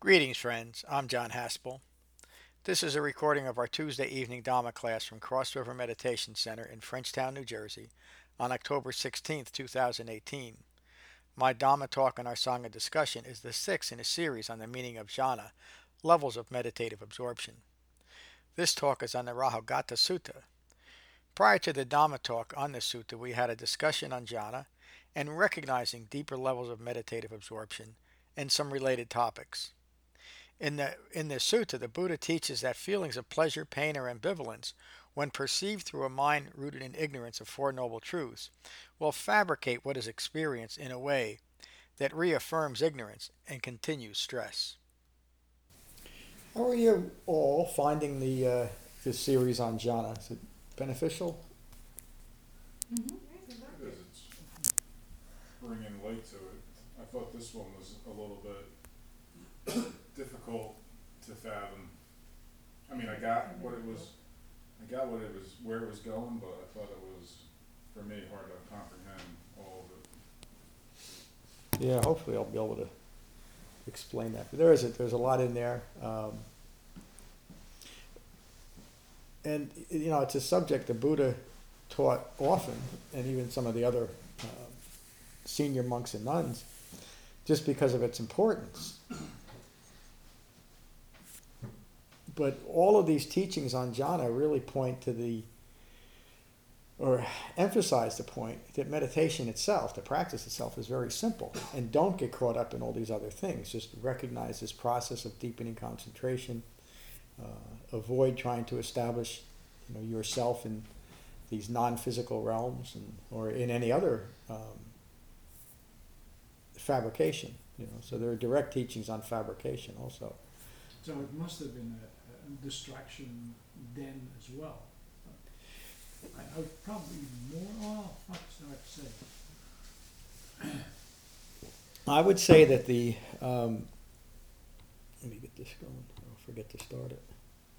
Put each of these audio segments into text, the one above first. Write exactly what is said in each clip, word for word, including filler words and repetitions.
Greetings, friends. I'm John Haspel. This is a recording of our Tuesday evening Dhamma class from Cross River Meditation Center in Frenchtown, New Jersey, on October sixteenth, two thousand eighteen. My Dhamma talk and our Sangha discussion is the sixth in a series on the meaning of jhana, levels of meditative absorption. This talk is on the Rahagata Sutta. Prior to the Dhamma talk on this sutta, we had a discussion on jhana and recognizing deeper levels of meditative absorption and some related topics. In the in the sutta, the Buddha teaches that feelings of pleasure, pain, or ambivalence, when perceived through a mind rooted in ignorance of Four Noble Truths, will fabricate what is experienced in a way that reaffirms ignorance and continues stress. How are you all finding the uh, this series on jhana? Is it beneficial? Mm-hmm. Because it's bringing light to it. I thought this one was a little bit difficult to fathom. I mean, I got what it was, I got what it was, where it was going, but I thought it was, for me, hard to comprehend all of it. Yeah, hopefully I'll be able to explain that. But there is a, there's a lot in there. Um, and, you know, it's a subject the Buddha taught often, and even some of the other uh, senior monks and nuns, just because of its importance. But all of these teachings on jhana really point to the, or emphasize the point that meditation itself, the practice itself, is very simple. And don't get caught up in all these other things. Just recognize this process of deepening concentration. Uh, avoid trying to establish, you know, yourself in these non-physical realms, and or in any other um, fabrication. You know, so there are direct teachings on fabrication also. So it must have been a, a distraction then as well. I, I would probably more. Oh, what's hard to say? I would say that the um, let me get this going. I'll forget to start it.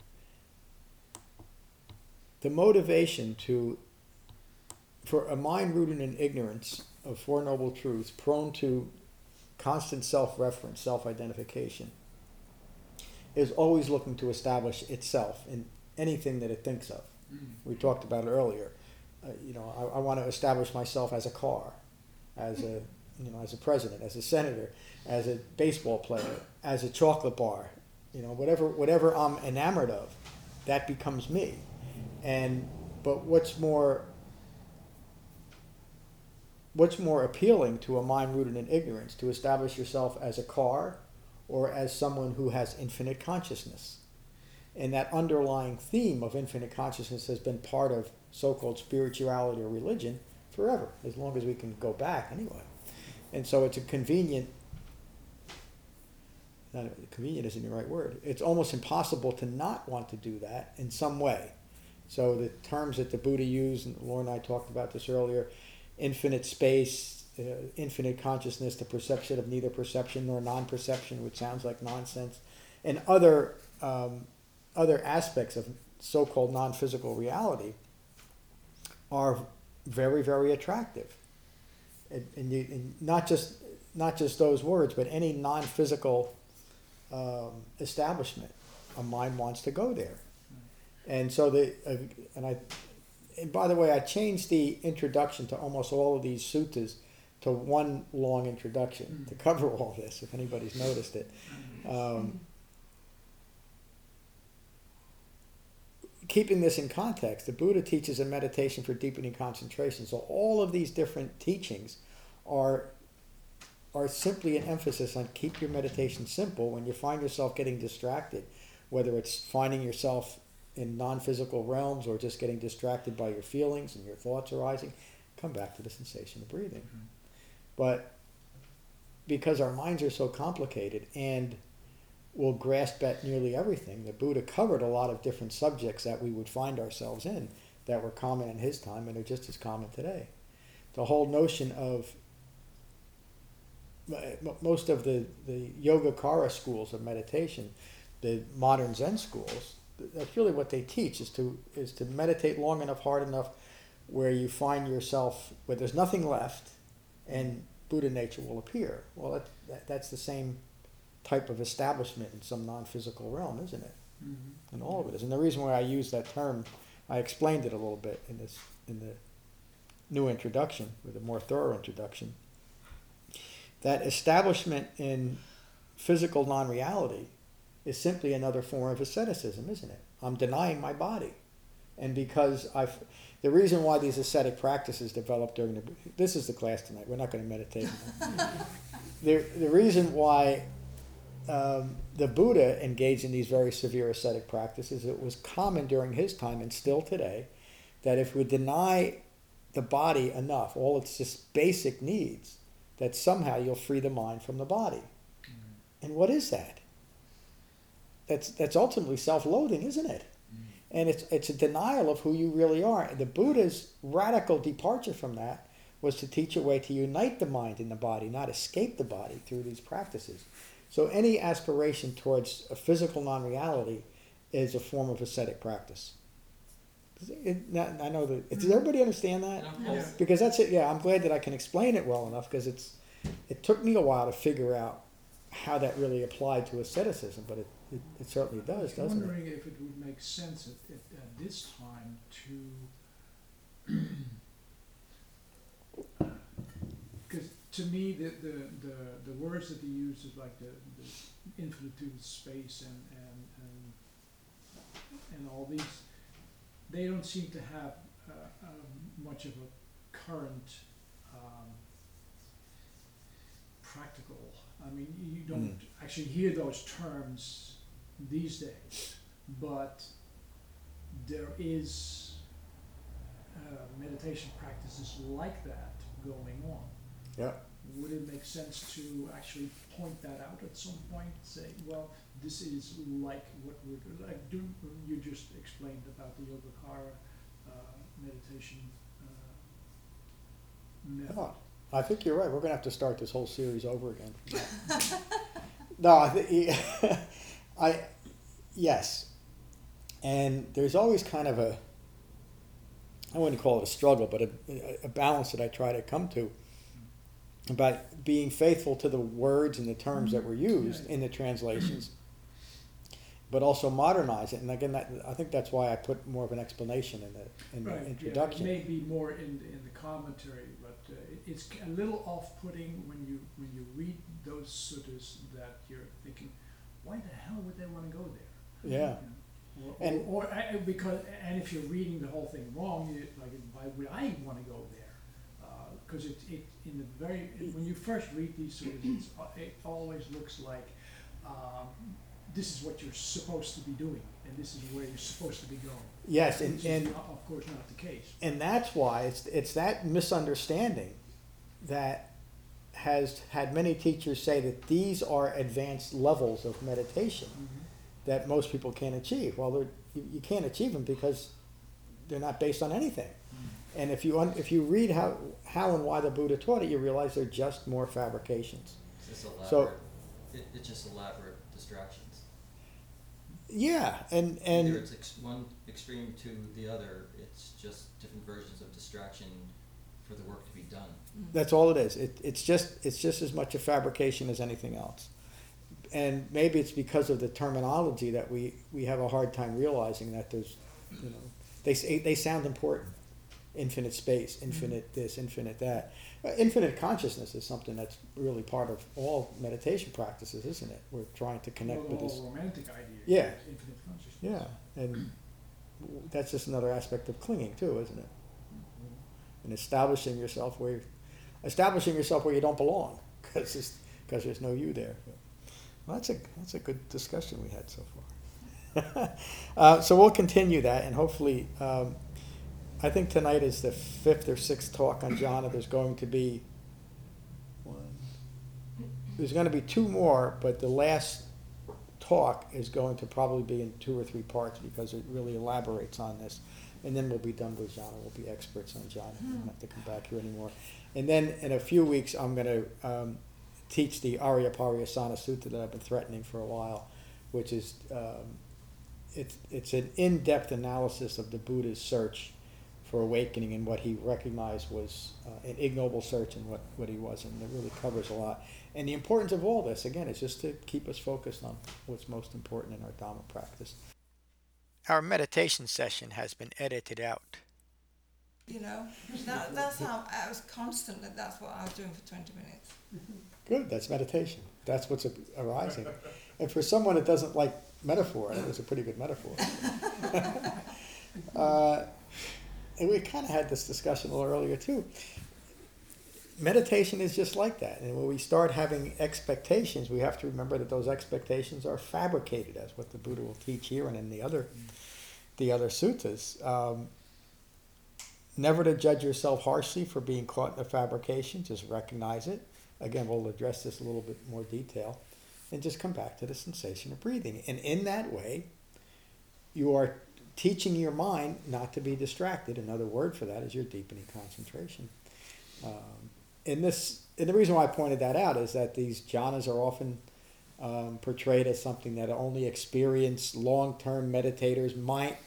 The motivation to, for a mind rooted in ignorance of Four Noble Truths, prone to constant self-reference, self-identification, is always looking to establish itself in anything that it thinks of. Mm. We talked about it earlier. Uh, you know, I, I want to establish myself as a car, as a, you know, as a president, as a senator, as a baseball player, as a chocolate bar. You know, whatever whatever I'm enamored of, that becomes me. And but what's more what's more appealing to a mind rooted in ignorance, to establish yourself as a car or as someone who has infinite consciousness? And that underlying theme of infinite consciousness has been part of so-called spirituality or religion forever, as long as we can go back anyway. And so it's a convenient, not convenient isn't the right word, it's almost impossible to not want to do that in some way. So the terms that the Buddha used, and Laura and I talked about this earlier, infinite space, uh, infinite consciousness, the perception of neither perception nor non-perception, which sounds like nonsense, and other um, other aspects of so-called non-physical reality are very, very attractive. And, and, you, and not just not just those words, but any non-physical um, establishment, a mind wants to go there. And so the uh, and I and by the way, I changed the introduction to almost all of these suttas to one long introduction to cover all this, if anybody's noticed it. Um, keeping this in context, the Buddha teaches a meditation for deepening concentration. So all of these different teachings are are simply an emphasis on keep your meditation simple. When you find yourself getting distracted, whether it's finding yourself in non-physical realms or just getting distracted by your feelings and your thoughts arising, come back to the sensation of breathing. Mm-hmm. But because our minds are so complicated and will grasp at nearly everything, the Buddha covered a lot of different subjects that we would find ourselves in that were common in his time and are just as common today. The whole notion of most of the, the Yogacara schools of meditation, the modern Zen schools, that's really what they teach, is to is to meditate long enough, hard enough, where you find yourself, where there's nothing left, and Buddha nature will appear. Well, that, that, that's the same type of establishment in some non-physical realm, isn't it? Mhm. And all of it is. And the reason why I use that term, I explained it a little bit in this, in the new introduction, with a more thorough introduction. That establishment in physical non-reality is simply another form of asceticism, isn't it? I'm denying my body. And because I've, the reason why these ascetic practices developed during the, this is the class tonight, we're not going to meditate. the, the reason why um, the Buddha engaged in these very severe ascetic practices, it was common during his time and still today, that if we deny the body enough, all its just basic needs, that somehow you'll free the mind from the body. Mm-hmm. And what is that? That's, that's ultimately self-loathing, isn't it? And it's it's a denial of who you really are. And the Buddha's radical departure from that was to teach a way to unite the mind and the body, not escape the body through these practices. So any aspiration towards a physical non-reality is a form of ascetic practice. It, not, I know that. Does everybody understand that? Yeah. Because that's it. Yeah, I'm glad that I can explain it well enough, because it's it took me a while to figure out how that really applied to asceticism, but it, it, it certainly does, I'm doesn't it? wondering if it would make sense at, at, at this time to, because to me the, the, the, the words that he uses, like the, the infinitude space and, and, and, and all these, they don't seem to have uh, um, much of a current um, practical. I mean, you don't Mm. actually hear those terms these days, but there is uh, meditation practices like that going on. Yeah. Would it make sense to actually point that out at some point? Say, well, this is like what would like do you just explained about the Yogacara uh, meditation uh, method? Oh, I think you're right. We're going to have to start this whole series over again. No, I think I yes, and there's always kind of a I wouldn't call it a struggle, but a, a balance that I try to come to about being faithful to the words and the terms that were used Yeah. in the translations, but also modernize it. And again, that, I think that's why I put more of an explanation in the in Right, the introduction. Yeah, it may be more in in the commentary, but uh, it- it's a little off-putting when you when you read those suttas that you're thinking, why the hell would they want to go there? Yeah. You know, Or, And- or, or I- because and if you're reading the whole thing wrong, you, like why would I want to go there? Because it it in the very when you first read these suttas, it's, it always looks like um, this is what you're supposed to be doing, and this is where you're supposed to be going. Yes, and, Which and is not, of course not the case. and that's why it's it's that misunderstanding that has had many teachers say that these are advanced levels of meditation that most people can't achieve. Well, they're, you, you can't achieve them because they're not based on anything. And if you un, if you read how how and why the Buddha taught it, you realize they're just more fabrications. It's just elaborate. So- it, it's just elaborate distractions. Yeah, and and Either it's ex- one extreme to the other. It's just different versions of distraction for the work to be done. that's all it is. It, it's just it's just as much a fabrication as anything else. And maybe it's because of the terminology that we, we have a hard time realizing that there's, you know, they say, they sound important. Infinite space, infinite this, infinite that. Uh, infinite consciousness is something that's really part of all meditation practices, isn't it? We're trying to connect well, with the this. whole romantic idea. Yeah. Infinite consciousness. Yeah, and that's just another aspect of clinging too, isn't it? And establishing yourself where, establishing yourself where you don't belong, because because there's no you there. Well, that's a that's a good discussion we had so far. uh, so we'll continue that, and hopefully, um, I think tonight is the fifth or sixth talk on jhana. There's going to be one. There's going to be two more, but the last talk is going to probably be in two or three parts because it really elaborates on this. And then we'll be done with jhana. We'll be experts on jhana. We don't have to come back here anymore. And then in a few weeks, I'm going to um, teach the Arya Pariyasana Sutta that I've been threatening for a while, which is um, it's it's an in-depth analysis of the Buddha's search for awakening and what he recognized was uh, an ignoble search and what, what he wasn't. And it really covers a lot. And the importance of all this, again, is just to keep us focused on what's most important in our Dhamma practice. Our meditation session has been edited out. You know, that, that's how I was constantly, that's what I was doing for twenty minutes. Good, that's meditation. That's what's arising. And for someone that doesn't like metaphor, that was a pretty good metaphor. uh, and we kind of had this discussion a little earlier too. Meditation is just like that. And when we start having expectations, we have to remember that those expectations are fabricated, as what the Buddha will teach here and in the other, the other suttas. Um, never to judge yourself harshly for being caught in a fabrication. Just recognize it. Again, we'll address this a little bit more detail. And just come back to the sensation of breathing. And in that way, you are teaching your mind not to be distracted. Another word for that is you're deepening concentration. Um, in this, and the reason why I pointed that out is that these jhanas are often um, portrayed as something that only experienced long-term meditators might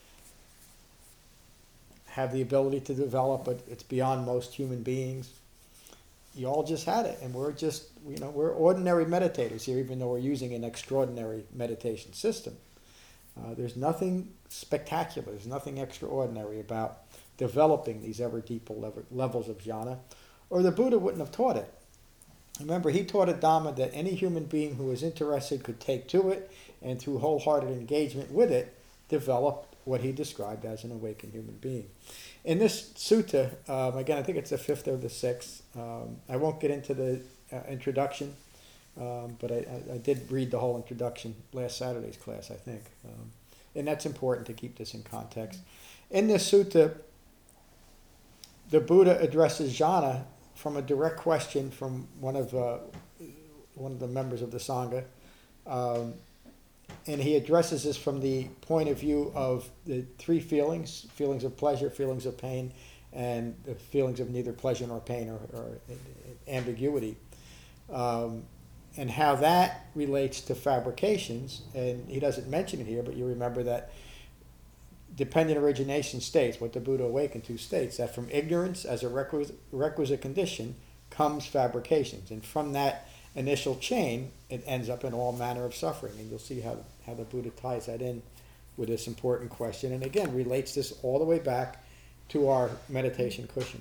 have the ability to develop, but it's beyond most human beings. You all just had it, and we're just, you know, we're ordinary meditators here, even though we're using an extraordinary meditation system. Uh, there's nothing spectacular, there's nothing extraordinary about developing these ever deeper level, levels of jhana, or the Buddha wouldn't have taught it. Remember, he taught a Dhamma that any human being who was interested could take to it, and through wholehearted engagement with it, develop what he described as an awakened human being. In this sutta, um, again, I think it's the fifth or the sixth. Um, I won't get into the uh, introduction, um, but I, I, I did read the whole introduction last Saturday's class, I think. Um, and that's important to keep this in context. In this sutta, the Buddha addresses jhana from a direct question from one of uh, one of the members of the Sangha. Um, And he addresses this from the point of view of the three feelings, feelings of pleasure, feelings of pain, and the feelings of neither pleasure nor pain or, or ambiguity. Um, and how that relates to fabrications. And he doesn't mention it here, but you remember that dependent origination states, what the Buddha awakened to states, that from ignorance as a requisite, requisite condition comes fabrications. And from that initial chain, it ends up in all manner of suffering. And you'll see how, how the Buddha ties that in with this important question. And again, relates this all the way back to our meditation cushion.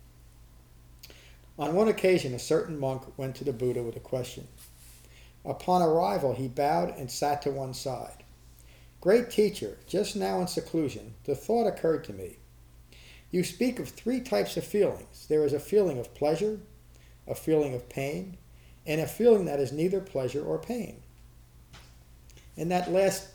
On one occasion, a certain monk went to the Buddha with a question. Upon arrival, he bowed and sat to one side. Great teacher, just now in seclusion, the thought occurred to me. You speak of three types of feelings. There is a feeling of pleasure, a feeling of pain, and a feeling that is neither pleasure or pain. And that last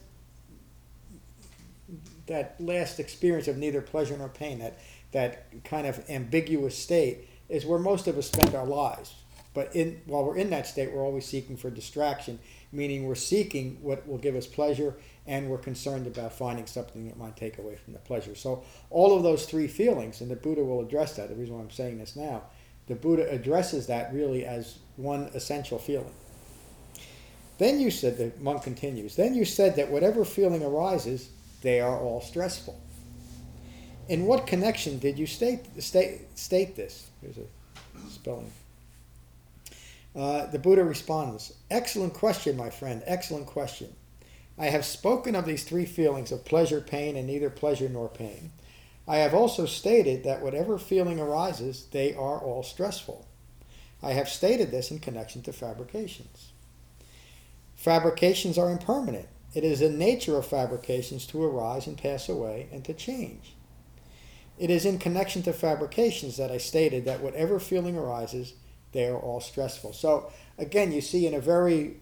that last experience of neither pleasure nor pain, that, that kind of ambiguous state, is where most of us spend our lives. But in, while we're in that state, we're always seeking for distraction, meaning we're seeking what will give us pleasure, and we're concerned about finding something that might take away from the pleasure. So all of those three feelings, and the Buddha will address that, the reason why I'm saying this now, the Buddha addresses that really as one essential feeling. Then you said, the monk continues, then you said that whatever feeling arises, they are all stressful. In what connection did you state state, state this? Here's a spelling. Uh, the Buddha responds, excellent question, my friend, excellent question. I have spoken of these three feelings of pleasure, pain, and neither pleasure nor pain. I have also stated that whatever feeling arises, they are all stressful. I have stated this in connection to fabrications. Fabrications are impermanent. It is the nature of fabrications to arise and pass away and to change. It is in connection to fabrications that I stated that whatever feeling arises, they are all stressful. So again, you see in a very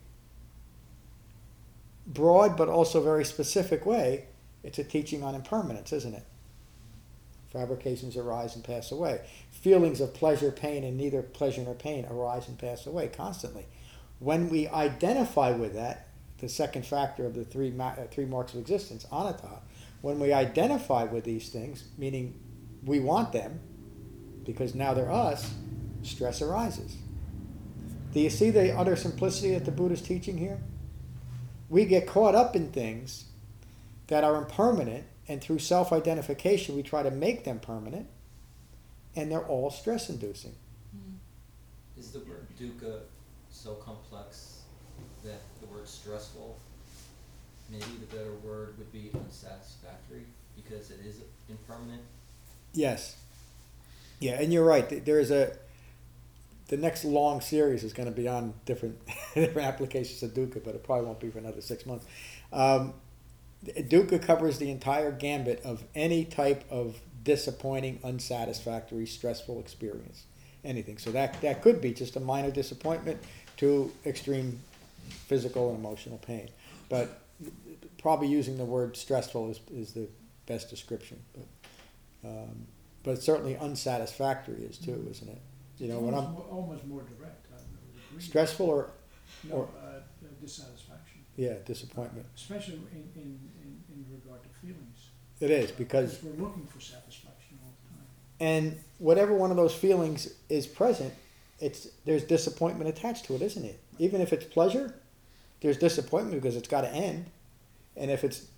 broad but also very specific way, it's a teaching on impermanence, isn't it? Fabrications arise and pass away. Feelings of pleasure, pain, and neither pleasure nor pain arise and pass away constantly. When we identify with that, the second factor of the three ma- uh, three marks of existence, anatta, when we identify with these things, meaning we want them, because now they're us, stress arises. Do you see the utter simplicity that the Buddha is teaching here? We get caught up in things that are impermanent, and through self-identification we try to make them permanent, and they're all stress-inducing. Is the word dukkha so complex that the word stressful, maybe the better word would be unsatisfactory, because it is impermanent. Yes. Yeah, and you're right. Th- There is a the next long series is going to be on different different applications of dukkha, but it probably won't be for another six months. Um, dukkha covers the entire gambit of any type of disappointing, unsatisfactory, stressful experience. Anything. So that that could be just a minor disappointment to extreme physical and emotional pain. But probably using the word stressful is, is the best description. But, um, but certainly unsatisfactory is too, isn't it? You know, when almost I'm more, almost more direct. I would agree. stressful or, No, or- uh, uh, dissatisfaction, yeah, disappointment. especially in, in, in, in regard to feelings. It is, because, we're looking for satisfaction all the time. and whatever one of those feelings is present, it's, there's disappointment attached to it, isn't it? Even if it's pleasure, there's disappointment because it's got to end. And if it's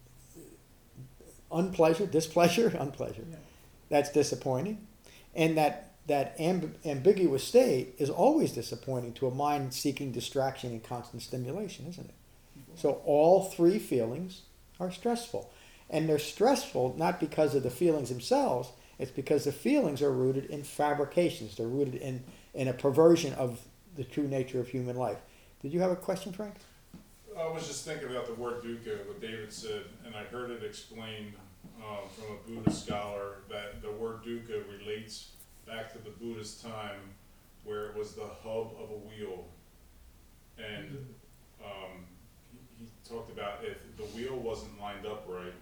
unpleasure, displeasure, unpleasure, Yeah. that's disappointing. And that that amb- ambiguous state is always disappointing to a mind seeking distraction and constant stimulation, isn't it? So all three feelings are stressful. And they're stressful not because of the feelings themselves, it's because the feelings are rooted in fabrications. They're rooted in, in a perversion of the true nature of human life. Did you have a question, Frank? I was just thinking about the word dukkha, what David said, and I heard it explained um, from a Buddhist scholar that the word dukkha relates back to the Buddhist time where it was the hub of a wheel. And um, he, he talked about if the wheel wasn't lined up right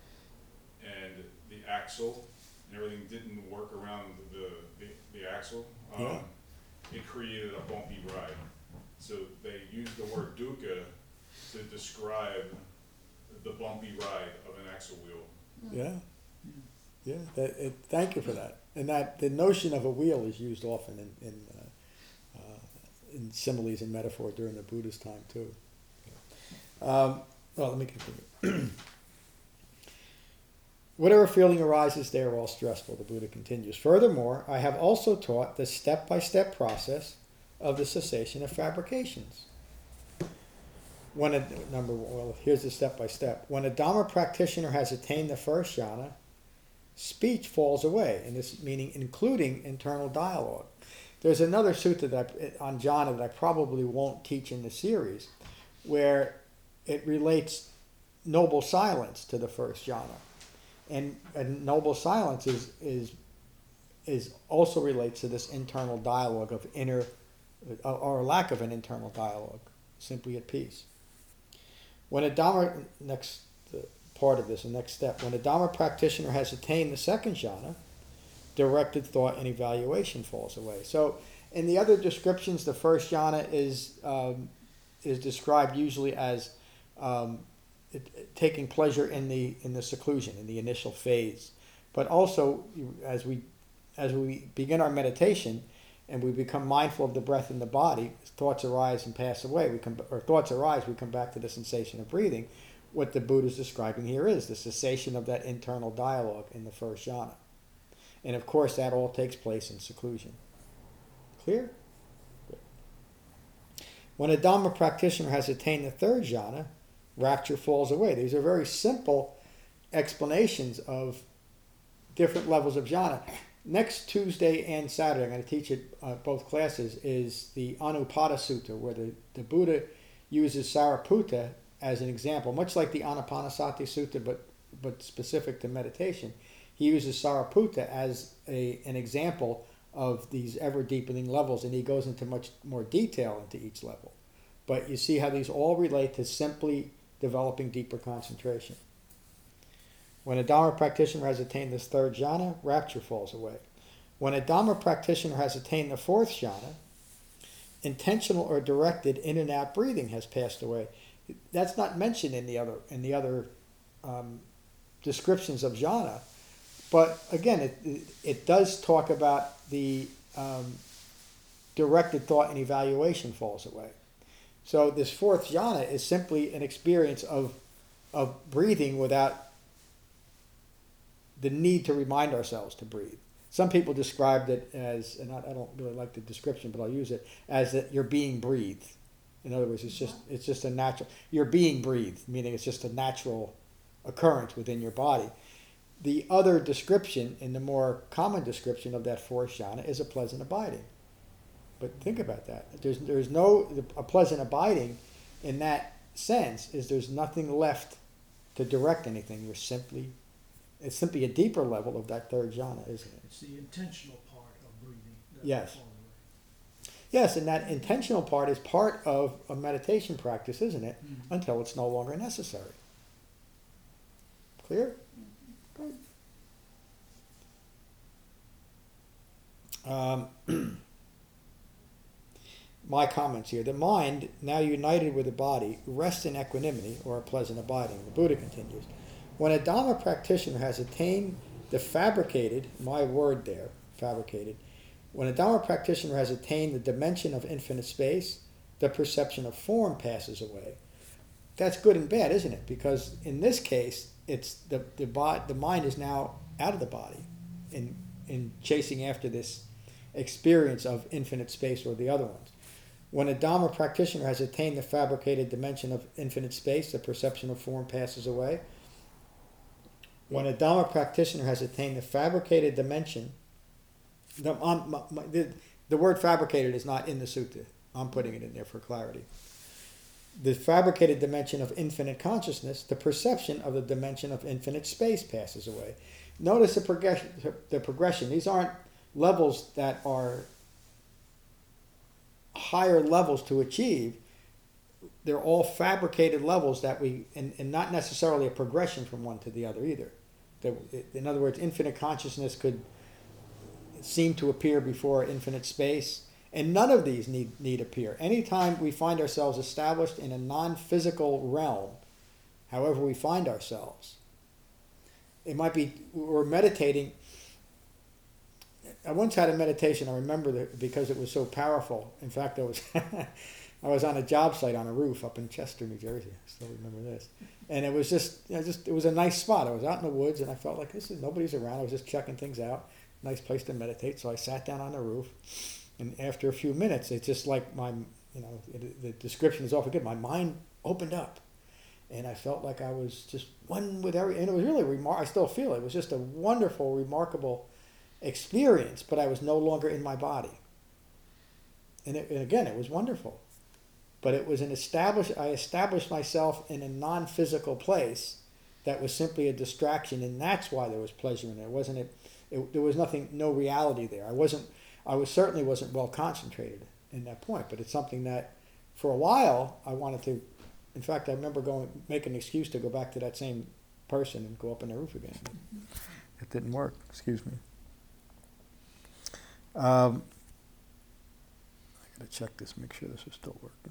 and the axle and everything didn't work around the, the, the axle, um, Yeah. it created a bumpy ride. So they used the word dukkha to describe the bumpy ride of an axle wheel. Yeah. Yeah. That, it, thank you for that. And that the notion of a wheel is used often in in, uh, uh, in similes and metaphor during the Buddhist time too. Um, well, let me continue. Whatever feeling arises, they are all stressful, the Buddha continues. Furthermore, I have also taught the step-by-step process of the cessation of fabrications. When a, number well, here's the step-by-step. When a Dhamma practitioner has attained the first jhana, speech falls away, and this meaning including internal dialogue. There's another sutta that I, on jhana that I probably won't teach in the series, where it relates noble silence to the first jhana. And, and noble silence is, is, is also relates to this internal dialogue of inner, or lack of an internal dialogue, simply at peace. When a Dhamma, next part of this, the next step, when a Dhamma practitioner has attained the second jhana, directed thought and evaluation falls away. So in the other descriptions, the first jhana is, um, is described usually as um, it, it, taking pleasure in the in the seclusion, in the initial phase. But also, as we as we begin our meditation and we become mindful of the breath in the body, thoughts arise and pass away. We come, or thoughts arise, we come back to the sensation of breathing. What the Buddha is describing here is the cessation of that internal dialogue in the first jhana. And of course, that all takes place in seclusion. Clear? Good. When a Dhamma practitioner has attained the third jhana, rapture falls away. These are very simple explanations of different levels of jhana. Next Tuesday and Saturday, I'm going to teach it uh, both classes, is the Anupada Sutta, where the, the Buddha uses Sariputta as an example, much like the Anapanasati Sutta, but, but specific to meditation. He uses Sariputta as a, an example of these ever-deepening levels, and he goes into much more detail into each level. But you see how these all relate to simply developing deeper concentration. When a Dhamma practitioner has attained this third jhana, rapture falls away. When a Dhamma practitioner has attained the fourth jhana, intentional or directed in and out breathing has passed away. That's not mentioned in the other in the other um, descriptions of jhana, but again, it, it it does talk about the um, directed thought and evaluation falls away. So this fourth jhana is simply an experience of of breathing without the need to remind ourselves to breathe. some people described it as, and I, I don't really like the description, but I'll use it, as that you're being breathed. In other words, it's just, it's just a natural, you're being breathed, meaning it's just a natural occurrence within your body. The other description, and the more common description of that fourth jhana, is a pleasant abiding. But think about that. There's, there's no, a pleasant abiding in that sense is there's nothing left to direct anything. You're simply, it's simply a deeper level of that third jhana, isn't it? It's the intentional part of breathing. that Yes. all the way. Yes, and that intentional part is part of a meditation practice, isn't it? Mhm. Until it's no longer necessary. Clear? Good. Um, my comments here. The mind, now united with the body, rests in equanimity or a pleasant abiding. The Buddha continues. When a Dhamma practitioner has attained the fabricated, my word there, fabricated, when a Dhamma practitioner has attained the dimension of infinite space, the perception of form passes away. That's good and bad, isn't it? Because in this case, it's the the, bo- the mind is now out of the body in in chasing after this experience of infinite space or the other ones. When a Dhamma practitioner has attained the fabricated dimension of infinite space, the perception of form passes away. When a Dhamma practitioner has attained the fabricated dimension, the, um, my, my, the, the word fabricated is not in the sutta. I'm putting it in there for clarity. The fabricated dimension of infinite consciousness, the perception of the dimension of infinite space passes away. Notice the progression. The progression. These aren't levels that are higher levels to achieve. They're all fabricated levels that we, and, and not necessarily a progression from one to the other either. The, in other words, infinite consciousness could seem to appear before infinite space, and none of these need, need appear. Anytime we find ourselves established in a non-physical realm, however we find ourselves, it might be, we're meditating. I once had a meditation, I remember that because it was so powerful. In fact, I was I was on a job site on a roof up in Chester, New Jersey. I still remember this. And it was just, you know, just it was a nice spot. I was out in the woods and I felt like this is nobody's around. I was just checking things out. Nice place to meditate. So I sat down on the roof, and after a few minutes, it's just like my, you know, it, the description is awful good. My mind opened up, and I felt like I was just one with every, and it was really remar- I still feel it. It was just a wonderful, remarkable experience, but I was no longer in my body. And, it, and again, it was wonderful. But it was an established, I established myself in a non-physical place that was simply a distraction, and that's why there was pleasure in it. It wasn't, it, it, there was nothing, no reality there. I wasn't, I was certainly wasn't well concentrated in that point, but it's something that for a while I wanted to, in fact, I remember going, making an excuse to go back to that same person and go up on the roof again. It didn't work, excuse me. Um, I gotta check this, make sure this is still working.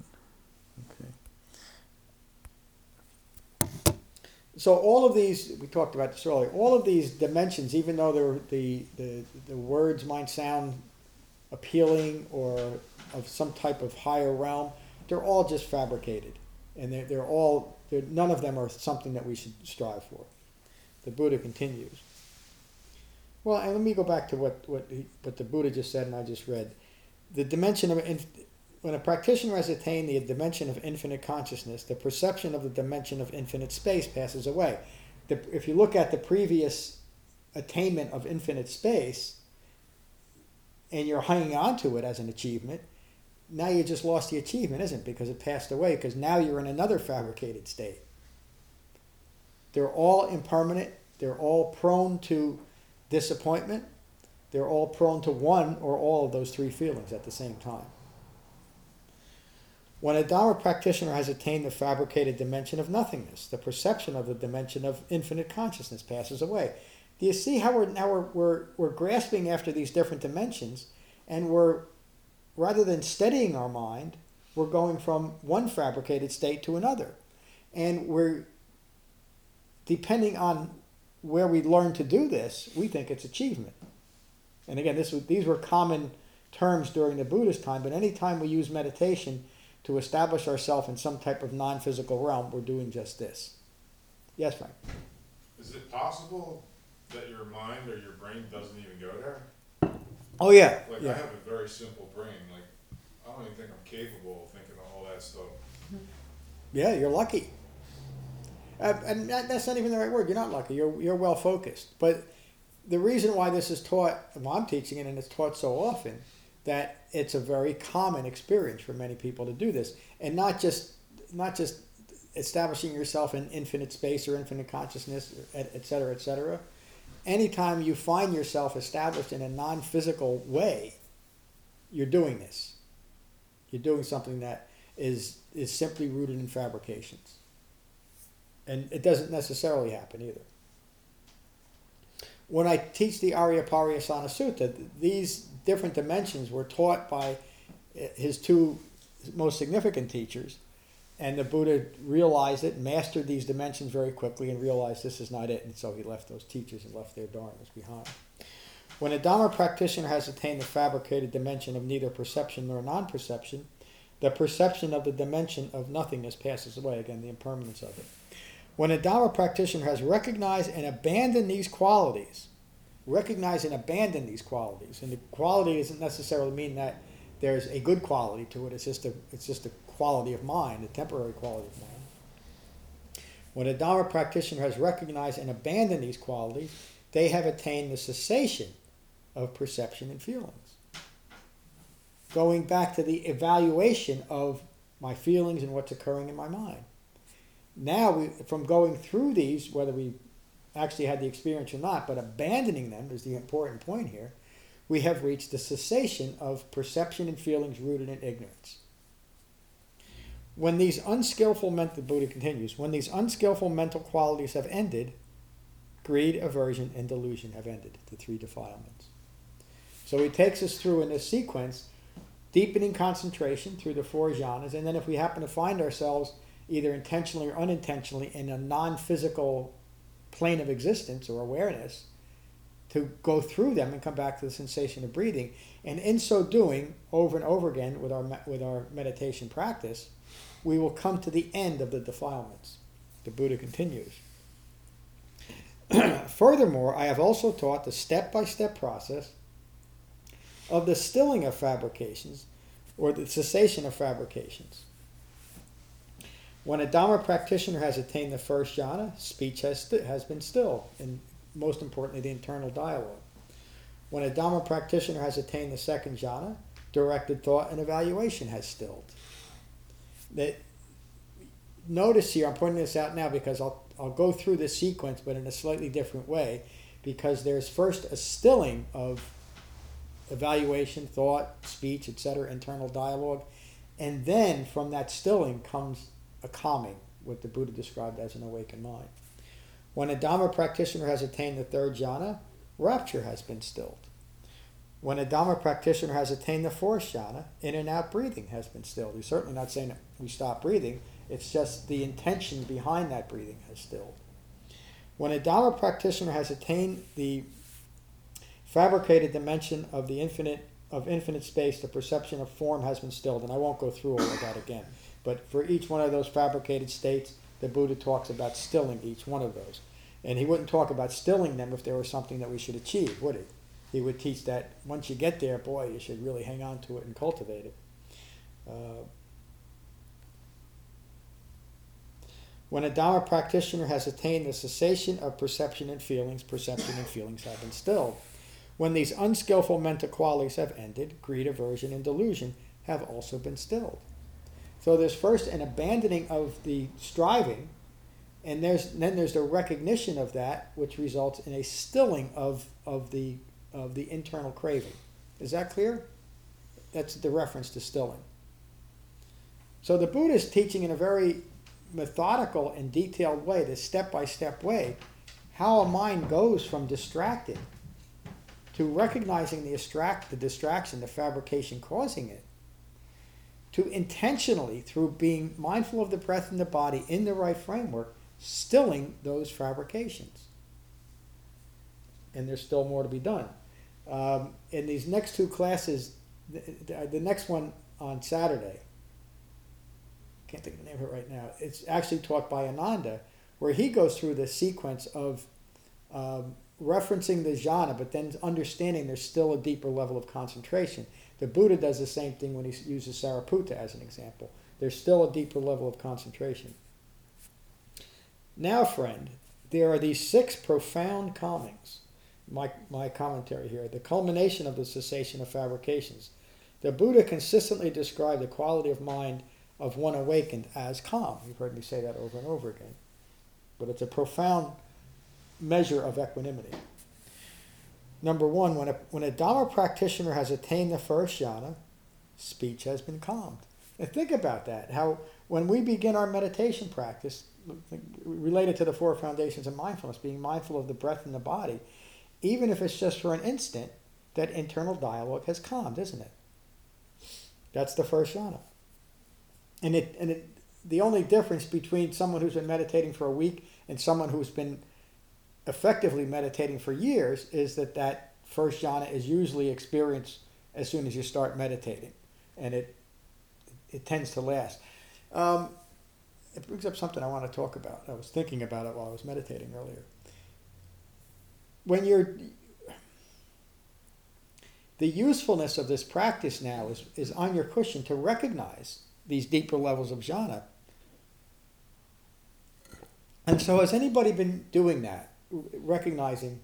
Okay. So all of these, we talked about this earlier, all of these dimensions, even though they're, the, the, the words might sound appealing or of some type of higher realm, they're all just fabricated. And they're, they're all, they're, none of them are something that we should strive for. The Buddha continues. Well, and let me go back to what, what, he, what the Buddha just said and I just read. The dimension of, when a practitioner has attained the dimension of infinite consciousness, the perception of the dimension of infinite space passes away. The, if you look at the previous attainment of infinite space, and you're hanging on to it as an achievement, now you just lost the achievement, isn't it? Because it passed away, because now you're in another fabricated state. They're all impermanent. They're all prone to disappointment. They're all prone to one or all of those three feelings at the same time. When a Dhamma practitioner has attained the fabricated dimension of nothingness, the perception of the dimension of infinite consciousness passes away. Do you see how we're now we're, we're, we're grasping after these different dimensions, and we're, rather than steadying our mind, we're going from one fabricated state to another. And we're, depending on where we learn to do this, we think it's achievement. And again, this was, these were common terms during the Buddhist time, but any time we use meditation to establish ourselves in some type of non-physical realm, we're doing just this. Yes, Frank? Is it possible that your mind or your brain doesn't even go there? Oh yeah, Like, I yeah, have a very simple brain, like, I don't even think I'm capable of thinking of all that stuff. yeah. You're lucky, uh, and that, that's not even the right word. You're not lucky. You're you're well focused. But the reason why this is taught, well, I'm teaching it, and it's taught so often, that it's a very common experience for many people to do this, and not just not just establishing yourself in infinite space or infinite consciousness, et, et cetera, et cetera. Anytime you find yourself established in a non-physical way, you're doing this. You're doing something that is is simply rooted in fabrications. And it doesn't necessarily happen either. When I teach the Aryapariyasana Sutta, these different dimensions were taught by his two most significant teachers, and the Buddha realized it, mastered these dimensions very quickly, and realized this is not it, and so he left those teachers and left their dharmas behind. When a Dhamma practitioner has attained the fabricated dimension of neither perception nor non-perception, the perception of the dimension of nothingness passes away, again, the impermanence of it. When a Dhamma practitioner has recognized and abandoned these qualities, recognize and abandon these qualities, and the quality doesn't necessarily mean that there's a good quality to it, it's just a, it's just a quality of mind, a temporary quality of mind. When a Dhamma practitioner has recognized and abandoned these qualities, they have attained the cessation of perception and feelings. Going back to the evaluation of my feelings and what's occurring in my mind. Now, we, from going through these, whether we actually had the experience or not, but abandoning them is the important point here, we have reached the cessation of perception and feelings rooted in ignorance. When these unskillful mental, the Buddha continues, when these unskillful mental qualities have ended, greed, aversion, and delusion have ended, the three defilements. So he takes us through in this sequence, deepening concentration through the four jhanas, and then if we happen to find ourselves either intentionally or unintentionally in a non-physical plane of existence or awareness, to go through them and come back to the sensation of breathing. And in so doing, over and over again with our with our meditation practice, we will come to the end of the defilements. The Buddha continues. Furthermore, I have also taught the step-by-step process of the stilling of fabrications, or the cessation of fabrications. When a Dhamma practitioner has attained the first jhana, speech has, st- has been stilled, and most importantly, the internal dialogue. When a Dhamma practitioner has attained the second jhana, directed thought and evaluation has stilled. That, notice here, I'm pointing this out now because I'll, I'll go through this sequence, but in a slightly different way, because there's first a stilling of evaluation, thought, speech, et cetera, internal dialogue, and then from that stilling comes a calming, what the Buddha described as an awakened mind. When a Dhamma practitioner has attained the third jhana, rapture has been stilled. When a Dhamma practitioner has attained the fourth jhana, in and out breathing has been stilled. He's certainly not saying that we stop breathing, it's just the intention behind that breathing has stilled. When a Dhamma practitioner has attained the fabricated dimension of the infinite of infinite space, the perception of form has been stilled, and I won't go through all of that again. But for each one of those fabricated states, the Buddha talks about stilling each one of those. And he wouldn't talk about stilling them if there was something that we should achieve, would he? He would teach that once you get there, boy, you should really hang on to it and cultivate it. Uh, when a Dhamma practitioner has attained the cessation of perception and feelings, perception and feelings have been stilled. When these unskillful mental qualities have ended, greed, aversion, and delusion have also been stilled. So there's first an abandoning of the striving, and there's then there's the recognition of that, which results in a stilling of, of the of the internal craving. Is that clear? That's the reference to stilling. So the Buddha is teaching in a very methodical and detailed way, this step-by-step way, how a mind goes from distracted to recognizing the, distract, the distraction, the fabrication causing it, to intentionally, through being mindful of the breath and the body in the right framework, stilling those fabrications. And there's still more to be done. Um, in these next two classes, the, the, the next one on Saturday, can't think of the name of it right now, it's actually taught by Ananda, where he goes through the sequence of um, referencing the jhana, but then understanding there's still a deeper level of concentration. The Buddha does the same thing when he uses Sariputta as an example. There's still a deeper level of concentration. Now, friend, there are these six profound calmings. My, my commentary here. The culmination of the cessation of fabrications. The Buddha consistently described the quality of mind of one awakened as calm. You've heard me say that over and over again. But it's a profound measure of equanimity. Number one, when a, when a Dhamma practitioner has attained the first jhana, speech has been calmed. And think about that, how when we begin our meditation practice, related to the four foundations of mindfulness, being mindful of the breath and the body, even if it's just for an instant, that internal dialogue has calmed, isn't it? That's the first jhana. And it and it the only difference between someone who's been meditating for a week and someone who's been effectively meditating for years is that that first jhana is usually experienced as soon as you start meditating, and it it tends to last. Um, it brings up something I want to talk about. I was thinking about it while I was meditating earlier. When you're the usefulness of this practice now is, is on your cushion to recognize these deeper levels of jhana. And so has anybody been doing that? Recognizing,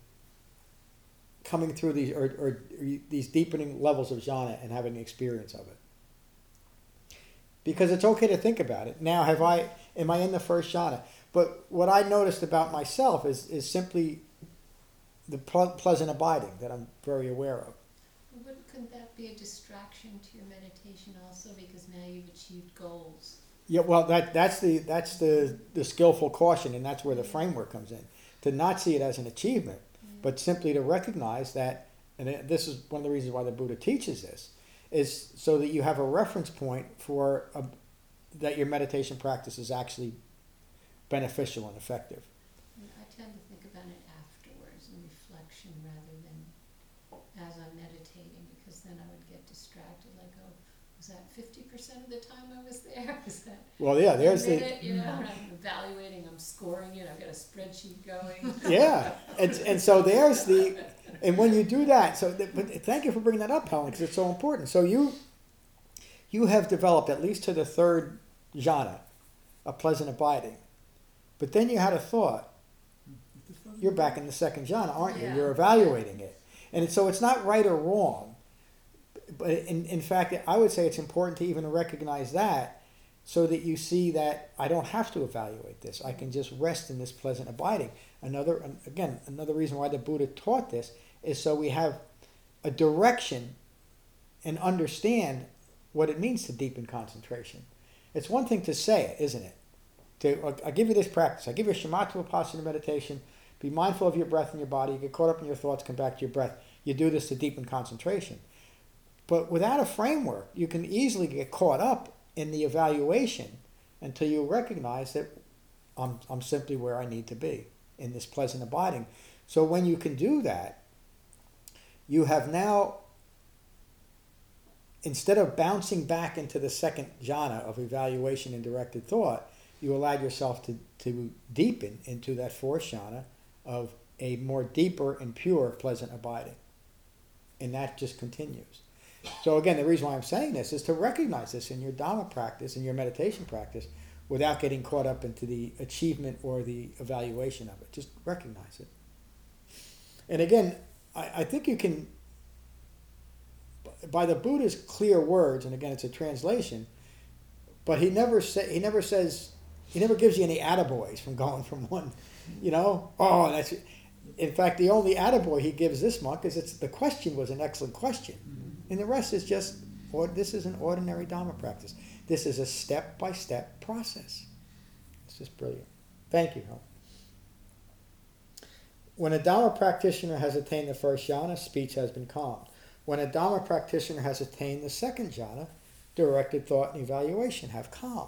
coming through these or, or these deepening levels of jhana and having an experience of it. Because it's okay to think about it. Now, have I? Am I in the first jhana? But what I noticed about myself is is simply the ple- pleasant abiding that I'm very aware of. Well, couldn't that be a distraction to your meditation also, because now you've achieved goals? Yeah, well, that that's the that's the the skillful caution, and that's where the framework comes in. To not see it as an achievement, Yeah. but simply to recognize that, and this is one of the reasons why the Buddha teaches this, is so that you have a reference point for a, that your meditation practice is actually beneficial and effective. And I tend to think about it afterwards in reflection rather than as I'm meditating, because then I would get distracted, like, oh, was that fifty percent of the time I was there? Was that Well, yeah, a there's the minute? You know, and I'm evaluating, I'm scoring it, I've got a spreadsheet going. yeah, and and so there's the, and when you do that, so th- but thank you for bringing that up, Helen, because it's so important. So you you have developed at least to the third jhana, a pleasant abiding, but then you had a thought. You're back in the second jhana, aren't you? Yeah. You're evaluating it, and so it's not right or wrong, but in in fact, I would say it's important to even recognize that, so that you see that I don't have to evaluate this. I can just rest in this pleasant abiding. Another, again, another reason why the Buddha taught this is so we have a direction and understand what it means to deepen concentration. It's one thing to say it, isn't it? To, I'll give you this practice. I give you a shamatha vipassana meditation. Be mindful of your breath and your body. You get caught up in your thoughts, come back to your breath. You do this to deepen concentration. But without a framework, you can easily get caught up in the evaluation until you recognize that I'm, I'm simply where I need to be in this pleasant abiding. So when you can do that, you have now, instead of bouncing back into the second jhana of evaluation and directed thought, you allowed yourself to, to deepen into that fourth jhana of a more deeper and pure pleasant abiding. And that just continues. So again, the reason why I'm saying this is to recognize this in your Dhamma practice, in your meditation practice, without getting caught up into the achievement or the evaluation of it. Just recognize it. And again, I, I think you can, by the Buddha's clear words, and again, it's a translation, but he never say, he never says, he never gives you any attaboys from going from one, you know, oh, that's, in fact, the only attaboy he gives this monk is it's, the question was an excellent question. And the rest is just, or this is an ordinary Dhamma practice. This is a step-by-step process. It's just brilliant. Thank you, Helen. When a Dhamma practitioner has attained the first jhana, speech has been calmed. When a Dhamma practitioner has attained the second jhana, directed thought and evaluation have calmed.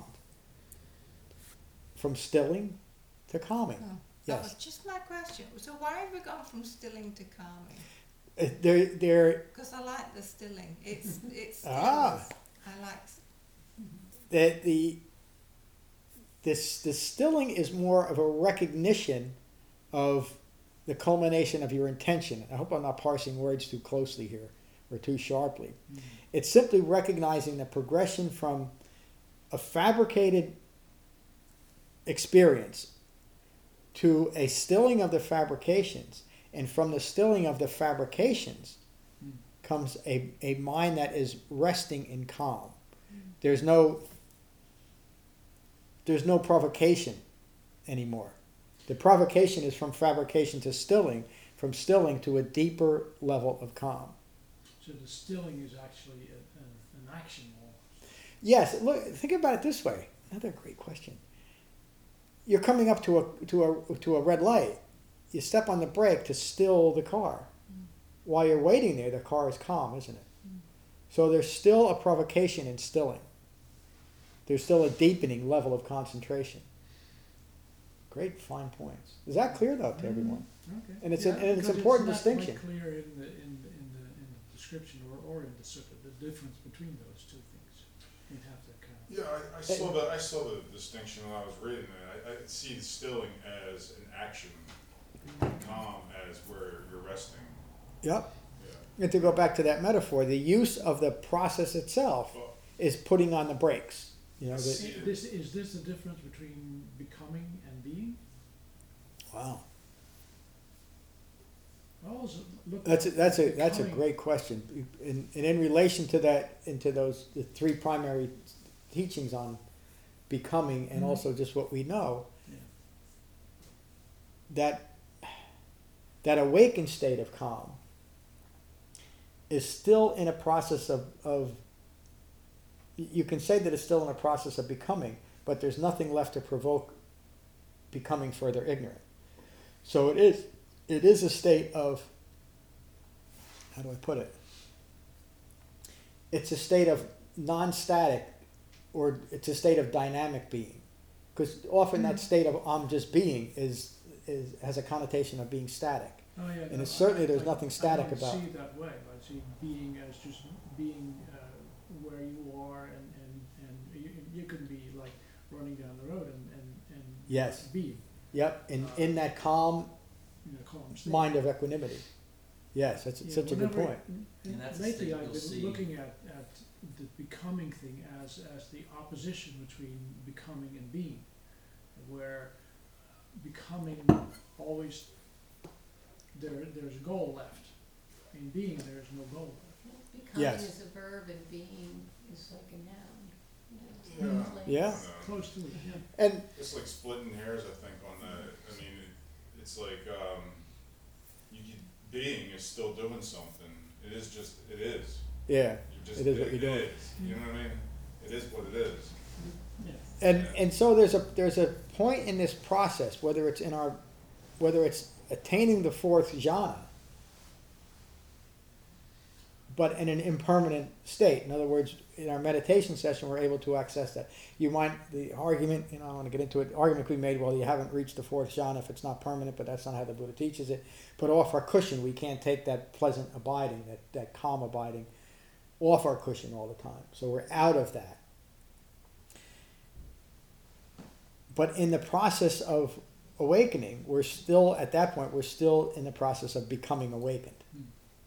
From stilling to calming. Oh, that Yes. was just my question. So why have we gone from stilling to calming? Uh, They're, they're, Because I like the stilling. It's it's Ah. stillness. I like. the, the, this, the stilling is more of a recognition of the culmination of your intention. I hope I'm not parsing words too closely here or too sharply. Mhm. It's simply recognizing the progression from a fabricated experience to a stilling of the fabrications, and from the stilling of the fabrications Mm. comes a, a mind that is resting in calm. There's no there's no provocation anymore. The provocation is from fabrication to stilling, from stilling to a deeper level of calm. So the stilling is actually a, a, an action almost. Yes, look, think about it this way. Another great question. You're coming up to a to a to a red light. You step on the brake to still the car. Mm. While you're waiting there, the car is calm, isn't it? Mm. So there's still a provocation in stilling. There's still a deepening level of concentration. Great fine points. Is that clear though to everyone? Okay. And it's Yeah, an- and it's because important not quite distinction. clear in the in the in the, in the description or, or in the sort of the difference between those two things. You'd have to kind of. Yeah, I, I saw the, I saw the distinction when I was reading it. I, I see the stilling as an action, calm as where you're resting. Yep. Yeah. And to go back to that metaphor, the use of the process itself Well, is putting on the brakes. You know, the, See- I- This is this the difference between becoming and being? wow. I also look. That's a, at that's a that's a becoming- great question, and, and in relation to that, into those the three primary teachings on becoming, and Mhm. also just what we know, Yeah. that that awakened state of calm is still in a process of of. You can say that it's still in a process of becoming, but there's nothing left to provoke becoming further ignorant. So it is it is a state of, how do I put it? It's a state of non-static, or it's a state of dynamic being. Because often that state of I'm just being is, is has a connotation of being static. Oh, yeah, And no, it's certainly I- there's I- nothing static I don't about- see it that way. I see being as just being uh, where you are, and, and, and you, you can be like running down the road and, and, and Yes. being Yep, in, in that calm in a calm state. mind of equanimity. Yes, that's Yeah, such a good whenever- point. n- And that's the Lately, state I've you'll been see- looking at, at the becoming thing as, as the opposition between becoming and being, where becoming always, there, there's a goal left. In being, there's no goal left. Becoming Yes. is a verb and being is like a noun. You know, it's Yeah. one place. Yeah. uh, Close to it, yeah. And It's like splitting hairs, I think, on the, I mean, it, it's like, um, you, you, being is still doing something. It is just, it is. yeah, You just, It is what you're doing. It is, you know what I mean? It is what it is. Yeah. and and so there's a there's a point in this process, whether it's in our whether it's attaining the fourth jhana, but in an impermanent state. In other words, in our meditation session, we're able to access that. You might, the argument, you know, I don't want to get into it, the argument could be made, well, you haven't reached the fourth jhana if it's not permanent, but that's not how the Buddha teaches it. But off our cushion, we can't take that pleasant abiding, that, that calm abiding, off our cushion all the time. So we're out of that. But in the process of awakening, we're still, at that point, we're still in the process of becoming awakened. Mm.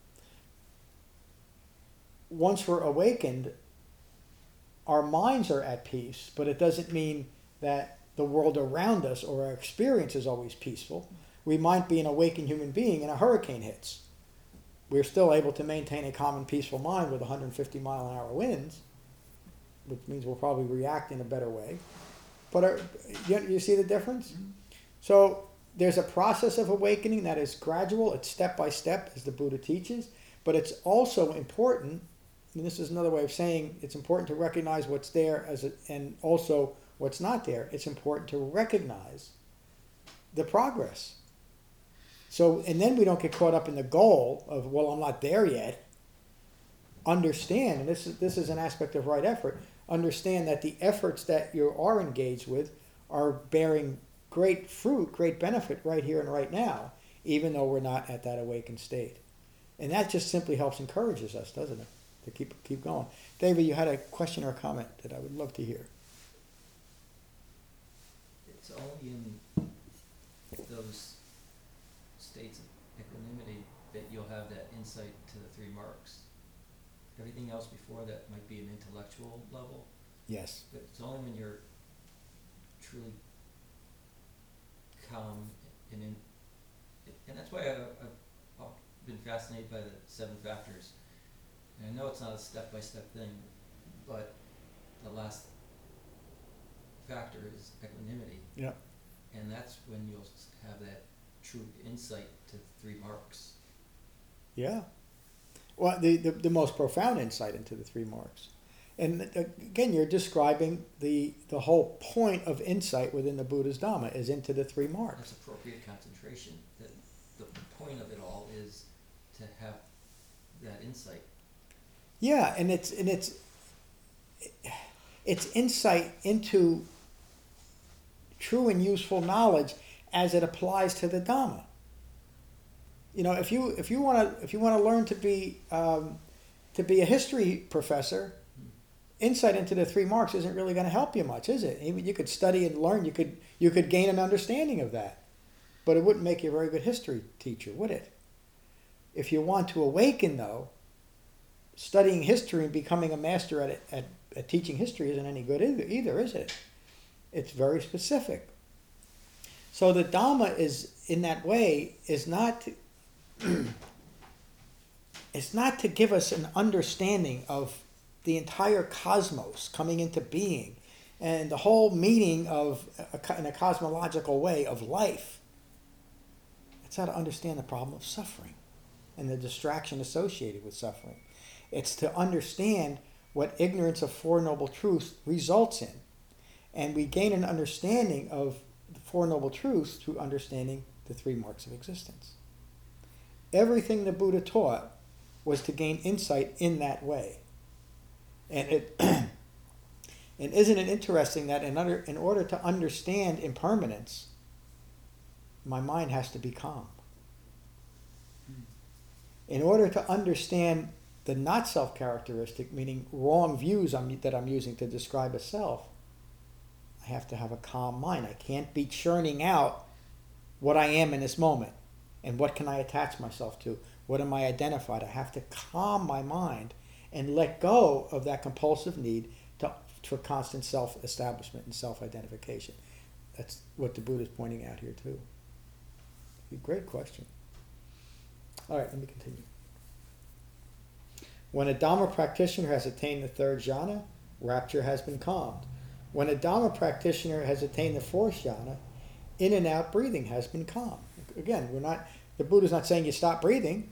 Once we're awakened, our minds are at peace, but it doesn't mean that the world around us or our experience is always peaceful. We might be an awakened human being and a hurricane hits. We're still able to maintain a calm and peaceful mind with one hundred fifty mile an hour winds, which means we'll probably react in a better way. But our, you, you see the difference? Mhm. So there's a process of awakening that is gradual, it's step by step, as the Buddha teaches, but it's also important, and this is another way of saying it's important to recognize what's there as a, and also what's not there. It's important to recognize the progress. So, and then we don't get caught up in the goal of, well, I'm not there yet. Understand, and this is, this is an aspect of right effort, understand that the efforts that you are engaged with are bearing great fruit, great benefit right here and right now, even though we're not at that awakened state. And that just simply helps encourages us, doesn't it? To keep keep going. David, you had a question or a comment that I would love to hear. It's only in those states of equanimity, that you'll have that insight to the three marks. Everything else before that might be an intellectual level, Yes. but it's only when you're truly calm and in, and that's why I, I've, I've been fascinated by the seven factors. And I know it's not a step-by-step thing, but the last factor is equanimity. Yeah. And that's when you'll s- have that true insight to three marks. Yeah. Well, the, the, the most profound insight into the three marks. And uh, again, you're describing the, the whole point of insight within the Buddha's Dhamma is into the three That's marks. appropriate concentration. The, the point of it all is to have that insight. Yeah, and it's and it's it's insight into true and useful knowledge as it applies to the Dhamma. You know, if you if you want to if you want to learn to be um, to be a history professor, insight into the three marks isn't really going to help you much, is it? Even you could study and learn, you could you could gain an understanding of that, but it wouldn't make you a very good history teacher, would it? If you want to awaken, though, studying history and becoming a master at it, at, at teaching history isn't any good either, either, is it? It's very specific. So the Dhamma is, in that way, is not to, it's not to give us an understanding of the entire cosmos coming into being and the whole meaning of, a, in a cosmological way, of life. It's how to understand the problem of suffering and the distraction associated with suffering. It's to understand what ignorance of Four Noble Truths results in. And we gain an understanding of the Four Noble Truths through understanding the three marks of existence. Everything the Buddha taught was to gain insight in that way. And it and isn't it interesting that in, under, in order to understand impermanence, my mind has to be calm. In order to understand the not self characteristic, meaning wrong views I'm, that I'm using to describe a self, I have to have a calm mind. I can't be churning out what I am in this moment and what can I attach myself to. What am I identified? I have to calm my mind and let go of that compulsive need to, for constant self-establishment and self-identification. That's what the Buddha is pointing out here too. Great question. All right, let me continue. When a Dhamma practitioner has attained the third jhana, rapture has been calmed. When a Dhamma practitioner has attained the fourth jhana, in and out breathing has been calmed. Again, we're not, the Buddha's not saying you stop breathing.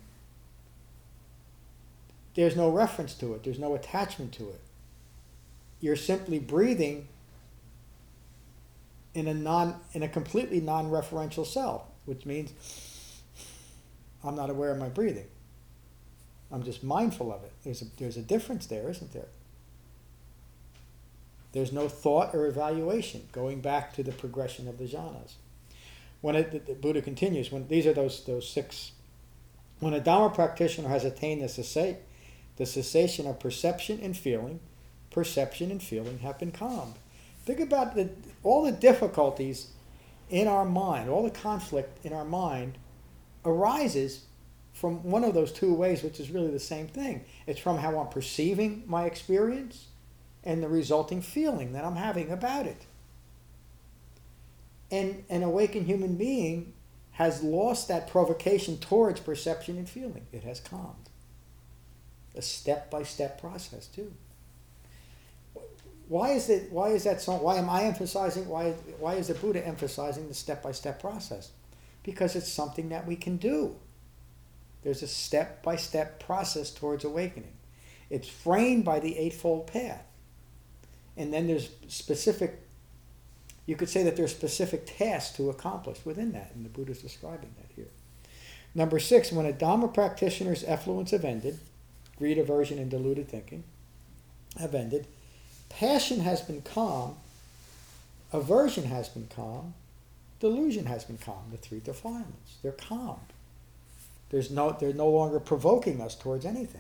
There's no reference to it. There's no attachment to it. You're simply breathing in a non, in a completely non-referential self, which means I'm not aware of my breathing. I'm just mindful of it. There's a, there's a difference there, isn't there? There's no thought or evaluation, going back to the progression of the jhanas. When it, the, the Buddha continues, when these are those those six. When a Dhamma practitioner has attained the, cessa, the cessation of perception and feeling, perception and feeling have been calmed. Think about the, all the difficulties in our mind, all the conflict in our mind arises from one of those two ways, which is really the same thing. It's from how I'm perceiving my experience and the resulting feeling that I'm having about it. And an awakened human being has lost that provocation towards perception and feeling. It has calmed. A step-by-step process, too. Why is it? Why is that so? Why am I emphasizing? Why? Why is the Buddha emphasizing the step-by-step process? Because it's something that we can do. There's a step-by-step process towards awakening. It's framed by the Eightfold Path. And then there's specific, you could say that there's specific tasks to accomplish within that, and the Buddha's describing that here. Number six, when a Dhamma practitioner's effluence have ended, greed, aversion, and deluded thinking have ended, passion has been calm, aversion has been calm, delusion has been calm, the three defilements. They're calmed. There's no, they're no longer provoking us towards anything.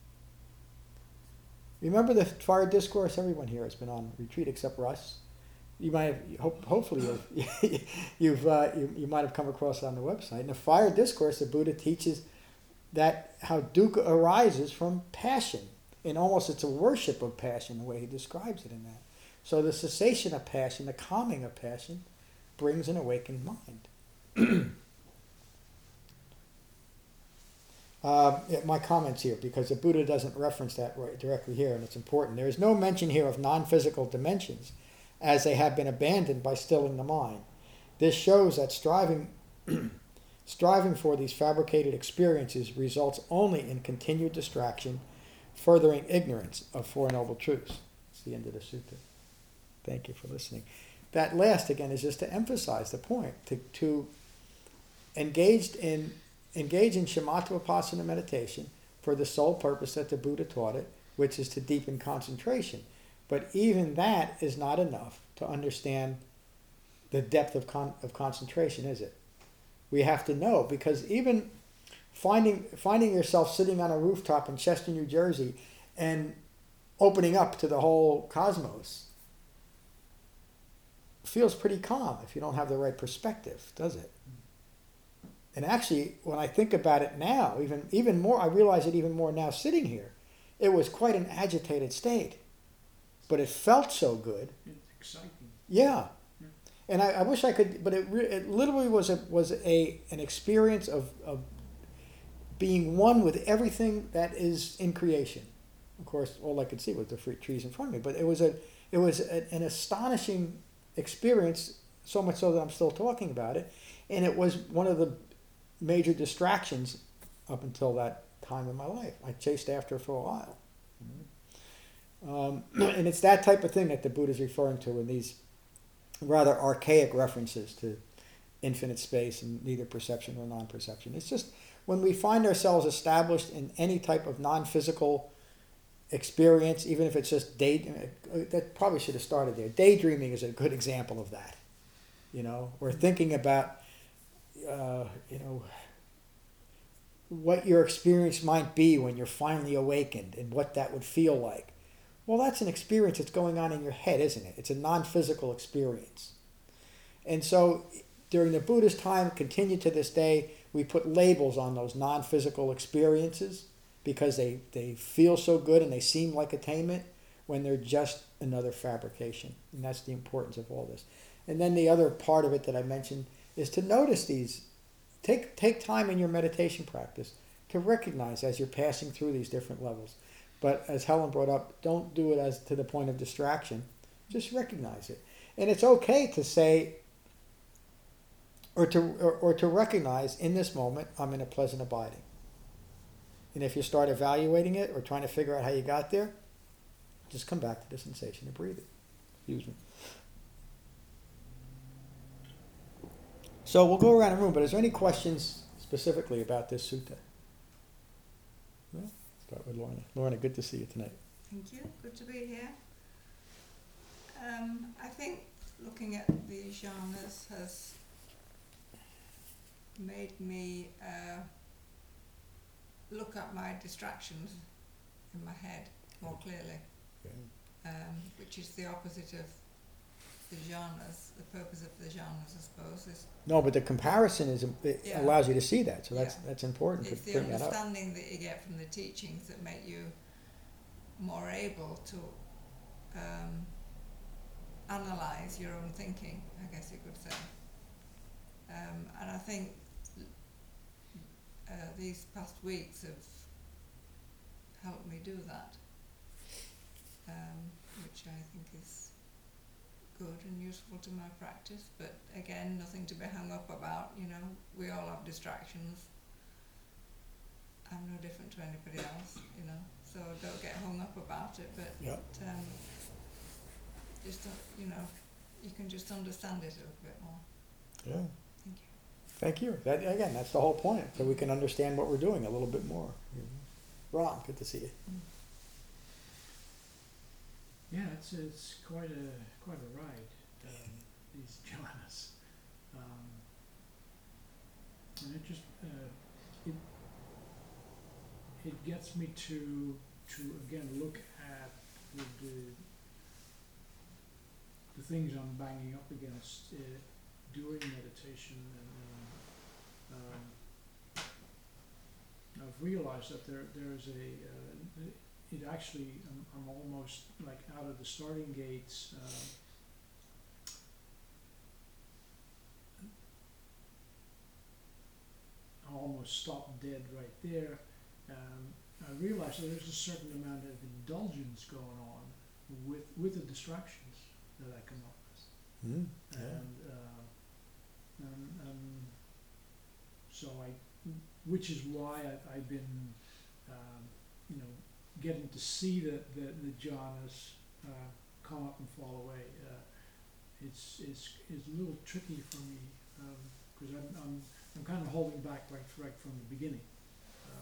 Remember the fire discourse? Everyone here has been on retreat except for us. you might have, hope, hopefully you've, you've uh, you, you might have come across it on the website. In the Fire Discourse, the Buddha teaches that how dukkha arises from passion. And almost it's a worship of passion, the way he describes it in that. So the cessation of passion, the calming of passion, brings an awakened mind. Uh, yeah, my comments here, because the Buddha doesn't reference that right directly here, and it's important. There is no mention here of non-physical dimensions, as they have been abandoned by stilling the mind. This shows that striving, striving for these fabricated experiences results only in continued distraction, furthering ignorance of Four Noble Truths. It's the end of the sutta. Thank you for listening. That last, again, is just to emphasize the point, to, to engaged in engage in shamatha vipassana meditation for the sole purpose that the Buddha taught it, which is to deepen concentration. But even that is not enough to understand the depth of con- of concentration, is it? We have to know, because even finding finding yourself sitting on a rooftop in Chester, New Jersey, and opening up to the whole cosmos feels pretty calm if you don't have the right perspective, does it? And actually, when I think about it now, even even more, I realize it even more now sitting here. It was quite an agitated state, but it felt so good. It's exciting. Yeah, Yeah. and I, I wish I could, but it re- it literally was a was a an experience of of being one with everything that is in creation. Of course, all I could see was the fruit trees in front of me, but it was a it was a, an astonishing experience. So much so that I'm still talking about it, and it was one of the major distractions up until that time in my life. I chased after it for a while. Um, and it's that type of thing that the Buddha is referring to in these rather archaic references to infinite space and neither perception or non-perception. It's just when we find ourselves established in any type of non-physical experience, even if it's just day, that probably should have started there. Daydreaming is a good example of that. You know, or thinking about Uh, you know, what your experience might be when you're finally awakened and what that would feel like. Well, that's an experience that's going on in your head, isn't it? It's a non-physical experience. And so during the Buddha's time, continued to this day, we put labels on those non-physical experiences because they, they feel so good and they seem like attainment when they're just another fabrication. And that's the importance of all this. And then the other part of it that I mentioned is to notice these. Take take time in your meditation practice to recognize as you're passing through these different levels. But as Helen brought up, don't do it as to the point of distraction. Just recognize it. And it's okay to say or to or, or to recognize in this moment I'm in a pleasant abiding. And if you start evaluating it or trying to figure out how you got there, just come back to the sensation of breathing. Excuse me. So we'll go around the room, but is there any questions specifically about this sutta? No? Start with Lorna. Lorna, good to see you tonight. Thank you. Good to be here. Um, I think looking at the jhanas has made me uh, look at my distractions in my head more clearly, um, which is the opposite of the jhanas. The purpose of the jhanas, I suppose, is No, but the comparison is it Yeah. allows you to see that, so that's Yeah. that's important it's to the bring that up. understanding that you get from the teachings that make you more able to um, analyse your own thinking, I guess you could say. Um, and I think uh, these past weeks have helped me do that, um, which I think is good and useful to my practice. But again, nothing to be hung up about. You know, we all have distractions. I'm no different to anybody else, you know, so don't get hung up about it, but Yep. um, just, uh, you know, you can just understand it a little bit more. Yeah. Thank you. Thank you. That again, that's the whole point, so we can understand what we're doing a little bit more. Ron, good to see you. Yeah, it's it's quite a quite a ride. Um, these jhanas, um, and it just uh, it it gets me to to again look at the, the the things I'm banging up against uh, during meditation, and, and um, I've realized that there there's a uh, it actually I'm, I'm almost like out of the starting gates. Um, I almost stopped dead right there. Um, I realized that there's a certain amount of indulgence going on with with the distractions that I come up with, Mm, yeah. and uh, and, and so I, which is why I, I've been, um, you know, getting to see the the, the jhanas uh, come up and fall away. Uh, it's it's it's a little tricky for me because I'm I'm I'm kind of holding back right right from the beginning. Uh,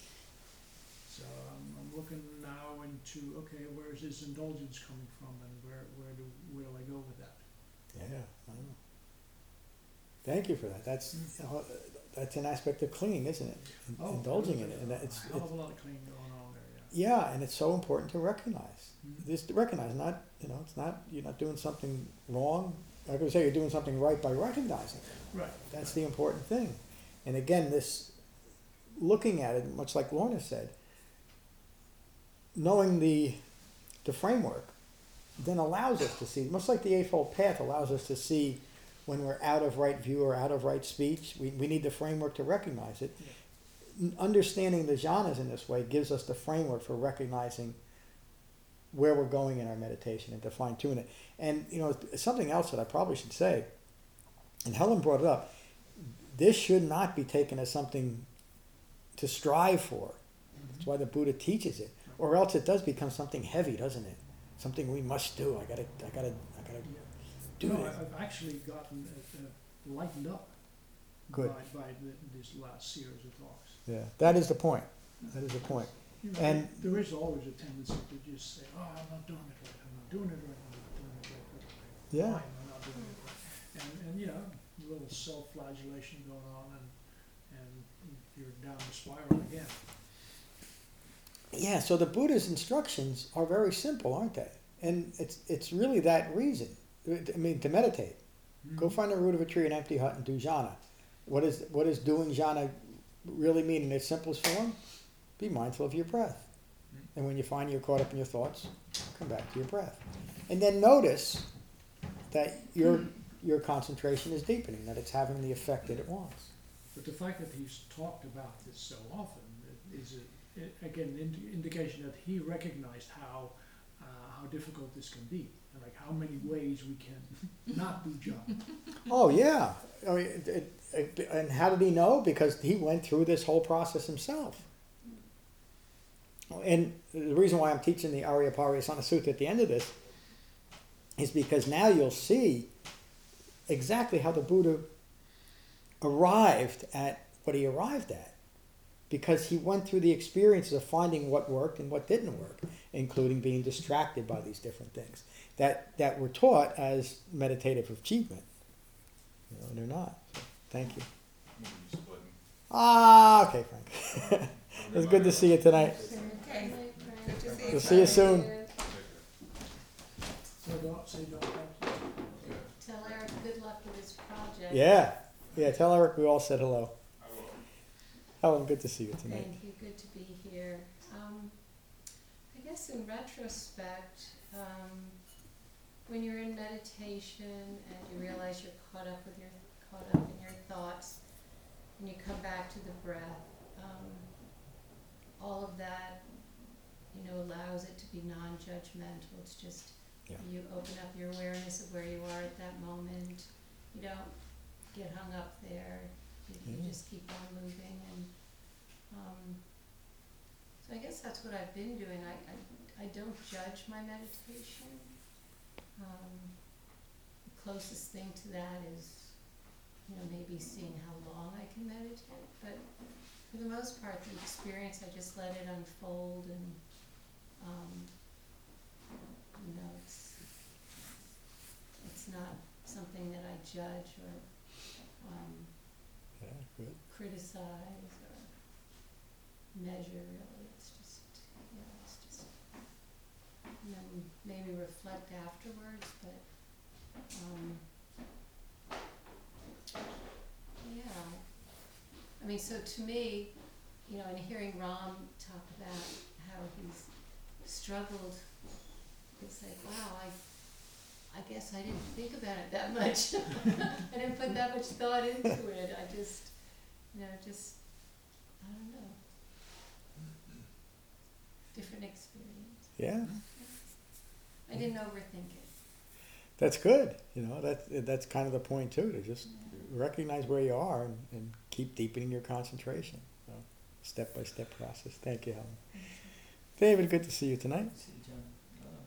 so I'm I'm looking now into, okay, where is this indulgence coming from, and where where do where do I go with that? Yeah. I know. Thank you for that. That's you know, that's an aspect of clinging, isn't it? In- Oh, indulging there's in it, a- and that it's, a it's hell of a lot of cleaning going on there. Yeah. yeah, and it's so important to recognize. Mhm. This to recognize, not you know, it's not you're not doing something wrong. Like I say, you're doing something right by recognizing it. Right. That's the important thing. And again, this looking at it, much like Lorna said, knowing the the framework then allows us to see, much like the Eightfold Path allows us to see when we're out of right view or out of right speech. We, we need the framework to recognize it. N- Understanding the jhanas in this way gives us the framework for recognizing where we're going in our meditation and to fine tune it. And you know, something else that I probably should say, and Helen brought it up, this should not be taken as something to strive for. That's why the Buddha teaches it. Or else it does become something heavy, doesn't it? Something we must do. I gotta, I gotta, I gotta do No, this. I- I've actually gotten uh, uh, lightened up Good. by, by the, this last series of talks. Yeah, that is the point. That is the point. You know, And- there is always a tendency to just say, "Oh, I'm not doing it right. I'm not doing it right. I'm not doing it right." But Yeah. fine, I'm not doing it right. And and you know, a little self-flagellation going on, and and you're down the spiral again. Yeah, so the Buddha's instructions are very simple, aren't they? And it's it's really that reason. I mean, to meditate. Go Mhm. find the root of a tree, an empty hut, and do jhana. What is what does doing jhana really mean in its simplest form? Be mindful of your breath. And when you find you're caught up in your thoughts, come back to your breath. And then notice that your your concentration is deepening, that it's having the effect that it wants. But the fact that he's talked about this so often is, a, i- again, an indi- indication that he recognized how uh, how difficult this can be, and like how many ways we can not do jhana. Oh yeah. I mean, it, it, it- and how did he know? Because he went through this whole process himself. And the reason why I'm teaching the Aryapariyasana Sutta at the end of this is because now you'll see exactly how the Buddha arrived at what he arrived at. Because he went through the experiences of finding what worked and what didn't work, including being distracted by these different things that, that were taught as meditative achievement. You know, and they're not. So, thank you. Maybe splitting. Ah, okay, Frank. It was good to see you tonight. Okay. Good to see you. We'll see you soon. So don't say don't. Tell Eric good luck with his project. Yeah, yeah. Tell Eric we all said hello. I will. Helen, good to see you tonight. Thank you, good to be here. Um, I guess in retrospect, um, when you're in meditation and you realize you're caught up with your, caught up in your thoughts, and you come back to the breath, um, all of that, you know, allows it to be non-judgmental. It's just, Yeah. you open up your awareness of where you are at that moment. You don't get hung up there. You, you Mm. just keep on moving, and um, so I guess that's what I've been doing. I, I, I don't judge my meditation. Um, the closest thing to that is, you know, maybe seeing how long I can meditate, but for the most part, the experience, I just let it unfold, and um, you know, it's it's not something that I judge or um, Yeah, good. criticize or measure, really. It's just, yeah, it's just, and then maybe reflect afterwards, but Um, yeah, I mean, so to me, you know, in hearing Ram talk about how he's struggled, it's like, wow, I, I guess I didn't think about it that much. I didn't put that much thought into it. I just, you know, just, I don't know. Different experience. Yeah, I didn't overthink it. that's good. You know, that that's kind of the point too, to just Yeah. recognize where you are and, and keep deepening your concentration. So, step by step process. Thank you, Helen. David, good to see you tonight. See, John, uh,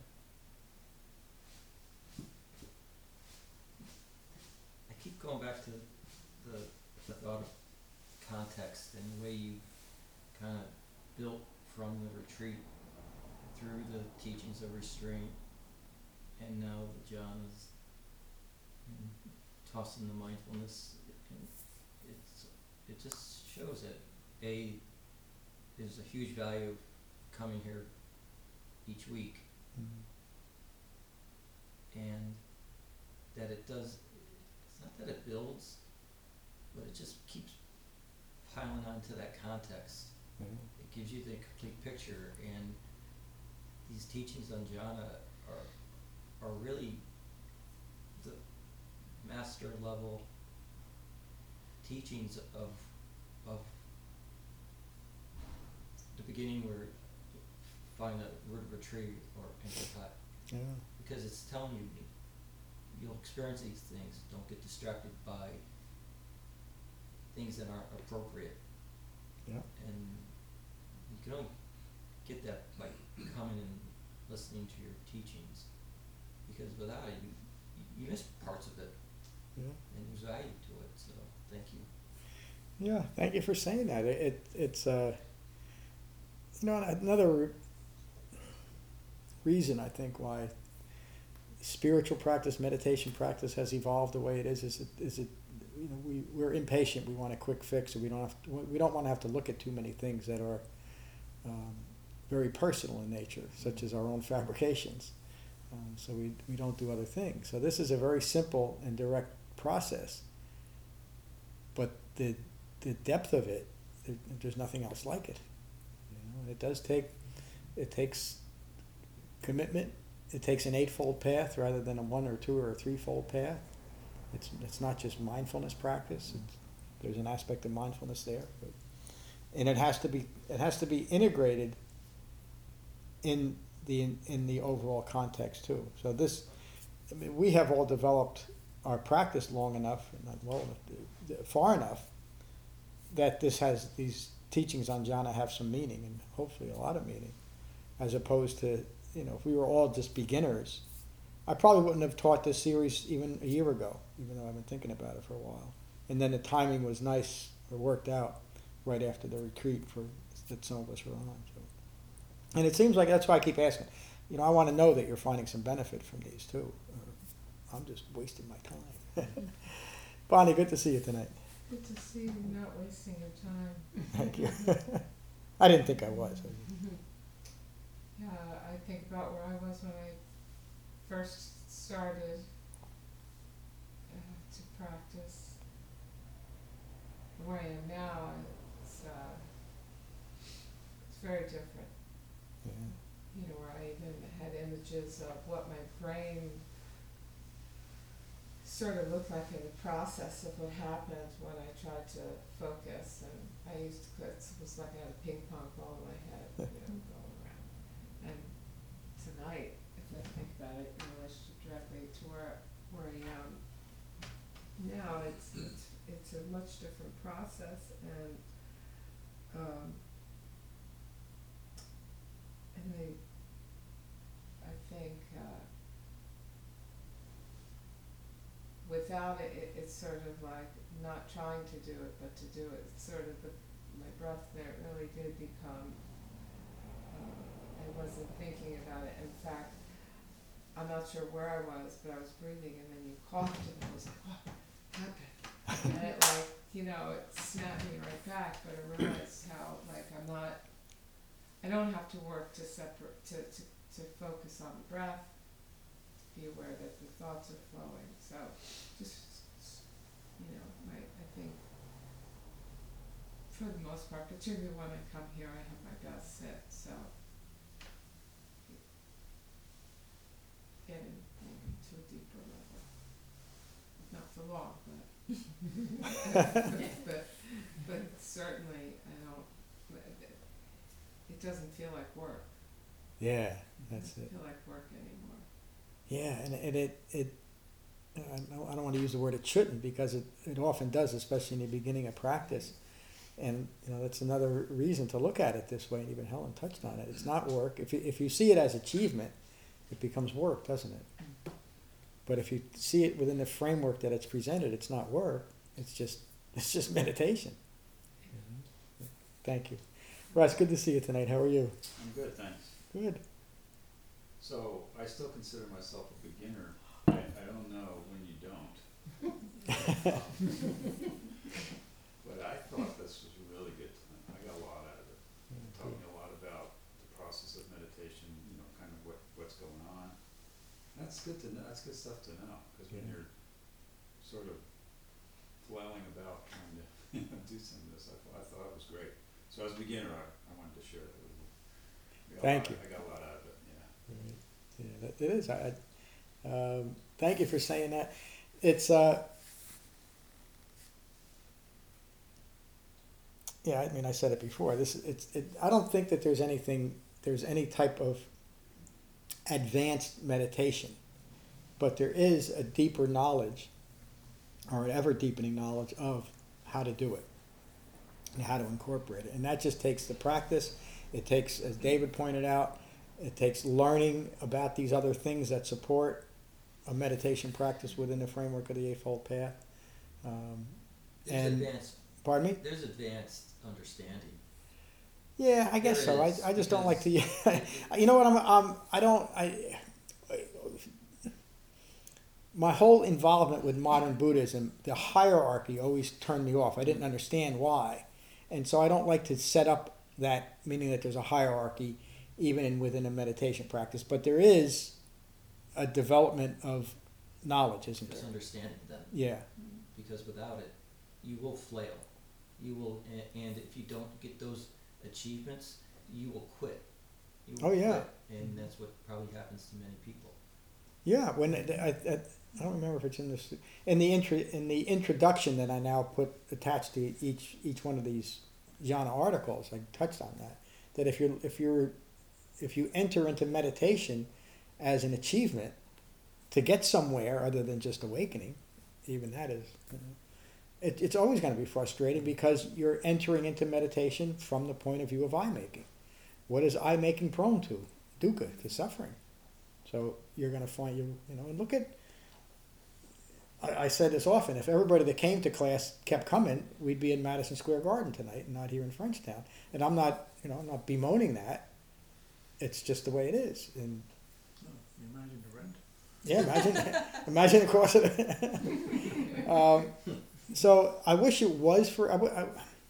I keep going back to the, the thought of context and the way you kind of built from the retreat through the teachings of restraint, and now that John is mm, tossing the mindfulness, and it's it just shows that a there's a huge value of coming here each week, and that it does, it's not that it builds, but it just keeps piling onto that context. Mhm. It gives you the complete picture, and these teachings on jhana are are really the master level teachings of of the beginning where you find a root of a tree or enter hut, Yeah. because it's telling you you'll experience these things. Don't get distracted by things that aren't appropriate. Yeah. And you can only get that by coming and listening to your teachings, because without it, you you miss parts of it, Yeah. and there's value to it. So thank you. Yeah, thank you for saying that. It, it it's uh, you know, another reason I think why spiritual practice, meditation practice has evolved the way it is is it, is it you know we we're impatient. We want a quick fix, and we don't have to, we don't want to have to look at too many things that are um, very personal in nature, such as our own fabrications. Um, so we we don't do other things. So this is a very simple and direct process, but the the depth of it, there, there's nothing else like it. You know, and it does take, it takes commitment. It takes an eightfold path rather than a one or two or a threefold path. It's it's not just mindfulness practice. It's, there's an aspect of mindfulness there, but, and it has to be it has to be integrated in the in, in the overall context too. So this, I mean, we have all developed our practice long enough, not well enough, far enough, that this has these teachings on jhana have some meaning, and hopefully a lot of meaning, as opposed to, you know, if we were all just beginners, I probably wouldn't have taught this series even a year ago, even though I've been thinking about it for a while. And then the timing was nice, or worked out right after the retreat for that some of us were on. So. And it seems like that's why I keep asking. You know, I want to know that you're finding some benefit from these too. Or I'm just wasting my time. Bonnie, good to see you tonight. Good to see you not wasting your time. Thank you. I didn't think I was. Yeah, I think about where I was when I first started uh, to practice. Where I am now, it's uh, it's very different. Yeah. You know, where I even had images of what my brain sort of looked like in the process of what happened when I tried to focus, and I used to, it was like I had a ping pong ball in my head, you know, going around. And tonight, if I think about it in relation directly to where where I am now, it's it's it's a much different process, and um, and I I think. Uh, Without it, it, it's sort of like not trying to do it, but to do it. It's sort of the, my breath there really did become, uh, I wasn't thinking about it. In fact, I'm not sure where I was, but I was breathing, and then you coughed, and I was like, what happened? And it like, you know, it snapped me right back, but I realized how, like, I'm not, I don't have to work to separate, to, to, to focus on the breath. be aware that the thoughts are flowing. So just, you know, my, I think for the most part, particularly when I come here, I have my best sit, so getting maybe to a deeper level. Not for long, but but but certainly I don't. It, it doesn't feel like work. Yeah, It that's doesn't it. feel like work anymore. Yeah, and, and it, it, I don't, I don't want to use the word it shouldn't, because it, it often does, especially in the beginning of practice. And, you know, that's another reason to look at it this way, and even Helen touched on it. It's not work. If you, if you see it as achievement, it becomes work, doesn't it? But if you see it within the framework that it's presented, it's not work. It's just, it's just meditation. Thank you. Russ, good to see you tonight. How are you? I'm good, thanks. Good. So I still consider myself a beginner. I, I don't know when you don't. Um, but I thought this was really good tonight. I got a lot out of it. Taught me a lot about the process of meditation, you know, kind of what, what's going on. That's good to know. That's good stuff to know, because when Yeah. you're sort of flailing about trying to you know, do some of this, I, thought I thought it was great. So as a beginner, I, I wanted to share that with you. I got a Thank lot- you. I got a lot out of it, yeah. Right. Yeah, that, it is. I, I, um, thank you for saying that. It's, uh, yeah, I mean, I said it before. This, it's, it, I don't think that there's anything, there's any type of advanced meditation, but there is a deeper knowledge, or an ever deepening knowledge of how to do it and how to incorporate it. And that just takes the practice. It takes, as David pointed out, it takes learning about these other things that support a meditation practice within the framework of the Eightfold Path. Um, There's and, advanced, pardon me? there's advanced understanding. Yeah, I guess There so. I, is, I just don't like to. because- You know what? I'm. Um. I don't. I. My whole involvement with modern Buddhism, the hierarchy always turned me off. I didn't understand why, and so I don't like to set up that, meaning that there's a hierarchy, even in, within a meditation practice. But there is a development of knowledge, isn't Just there? understanding them, Yeah. because without it, you will flail. You will, a- and if you don't get those achievements, you will quit. You will Oh, yeah. quit, and that's what probably happens to many people. Yeah, when it- I, I, I don't remember if it's in this in the intro in the introduction that I now put attached to each each one of these jhana articles. I touched on that. That if you're if you're if you enter into meditation as an achievement to get somewhere other than just awakening, even that is, you know, it, it's always going to be frustrating, because you're entering into meditation from the point of view of I making. What is I making prone to? Dukkha, to suffering. So you're going to find you, you know, and look at, I, I said this often, if everybody that came to class kept coming, we'd be in Madison Square Garden tonight and not here in Frenchtown. And I'm not, you know, I'm not bemoaning that. It's just the way it is. And You imagine the rent? yeah, imagine, imagine the cost of it. um, so I wish it was for, I, w- I,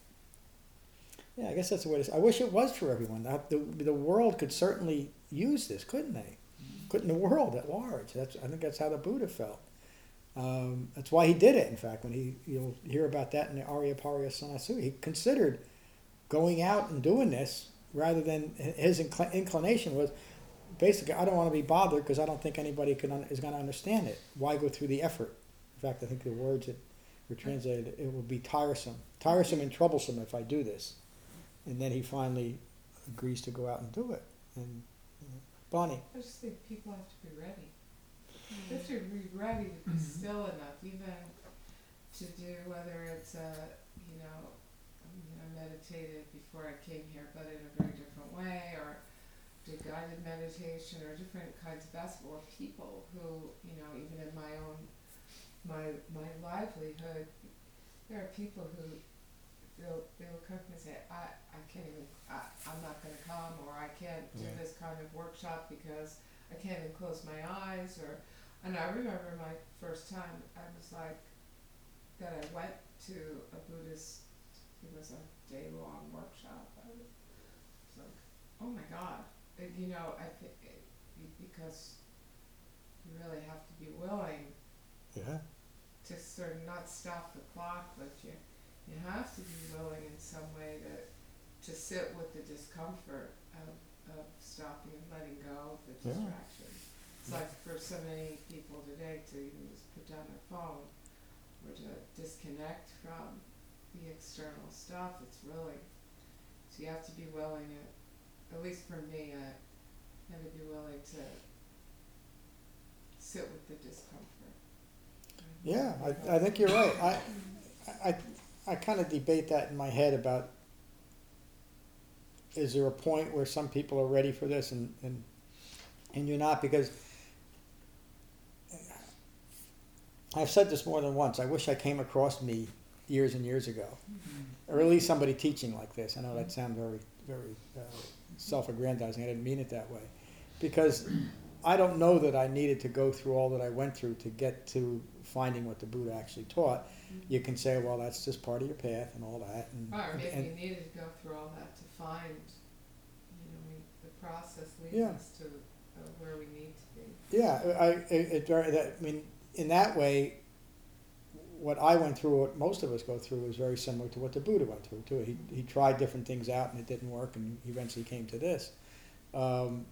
yeah, I guess that's the way it is. I wish it was for everyone. The, the, the world could certainly use this, couldn't they? Couldn't the world at large? That's, I think that's how the Buddha felt. Um, that's why he did it. In fact, when he, you'll hear about that in the Aryapariya-Sanasutta, he considered going out and doing this, rather than his incl- inclination was basically, I don't want to be bothered because I don't think anybody can un- is going to understand it. Why go through the effort? In fact, I think the words that were translated, it will be tiresome, tiresome and troublesome if I do this. And then he finally agrees to go out and do it. And you know, Bonnie. I just think people have to be ready. They have to be ready to be still enough, even to do, whether it's a, you know, I mean, I meditated before I came here, but in a very different way, or did guided meditation, or different kinds of basketball, or people who, you know, even in my own, my my livelihood, there are people who they'll they'll come and say, I, I can't even, I, I'm not going to come, or I can't do Yeah. this kind of workshop because I can't even close my eyes, or, and I remember my first time, I was like, that I went to a Buddhist, it was a day-long workshop, I was like, oh my God, Uh, you know, I think, because you really have to be willing Yeah. to sort of not stop the clock, but you, you have to be willing in some way to, to sit with the discomfort of, of stopping and letting go of the Yeah. distraction. It's like for so many people today to even just put down their phone or to disconnect from the external stuff. It's really, so you have to be willing to, at least for me, I had to be willing to sit with the discomfort. Yeah, I, I think you're right. I, I, I kind of debate that in my head about, is there a point where some people are ready for this and, and, and you're not? Because I've said this more than once. I wish I came across me years and years ago, or at least somebody teaching like this. I know that sounds very, very uh, self-aggrandizing. I didn't mean it that way, because I don't know that I needed to go through all that I went through to get to finding what the Buddha actually taught. You can say, well, that's just part of your path and all that. And, Or maybe and you needed to go through all that to find, you know, we, the process leads Yeah. us to uh, where we need to be. yeah, I, it, it very, that, I mean, in that way, what I went through, what most of us go through, is very similar to what the Buddha went through too. He he tried different things out and it didn't work, and he eventually came to this. Um,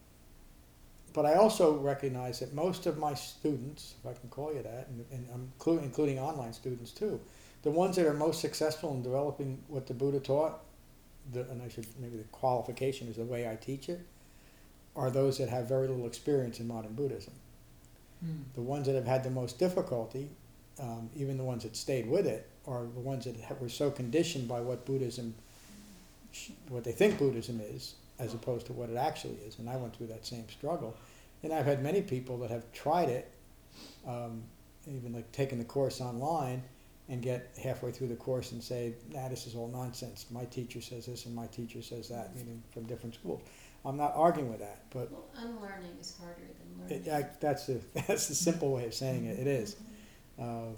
but I also recognize that most of my students, if I can call you that, and, and I'm including, including online students too, the ones that are most successful in developing what the Buddha taught, the, and I should, maybe the qualification is the way I teach it, are those that have very little experience in modern Buddhism. Hmm. The ones that have had the most difficulty, um, even the ones that stayed with it, are the ones that ha- were so conditioned by what Buddhism, sh- what they think Buddhism is, as opposed to what it actually is. And I went through that same struggle. And I've had many people that have tried it, um, even like taking the course online, and get halfway through the course and say, nah, this is all nonsense. My teacher says this and my teacher says that, meaning from different schools. I'm not arguing with that, but Well, unlearning is harder than learning. it, I, that's the that's the simple way of saying it. It is. Um,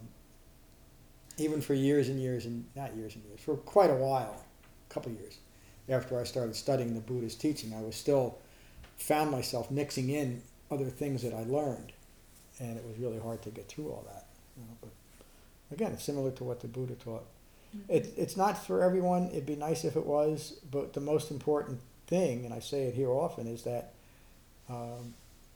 even for years and years and not years and years, for quite a while, a couple of years, after I started studying the Buddha's teaching, I was still found myself mixing in other things that I learned, and it was really hard to get through all that. You know, but again, it's similar to what the Buddha taught. It, it's not for everyone. It'd be nice if it was, but the most important thing, and I say it here often, is that um,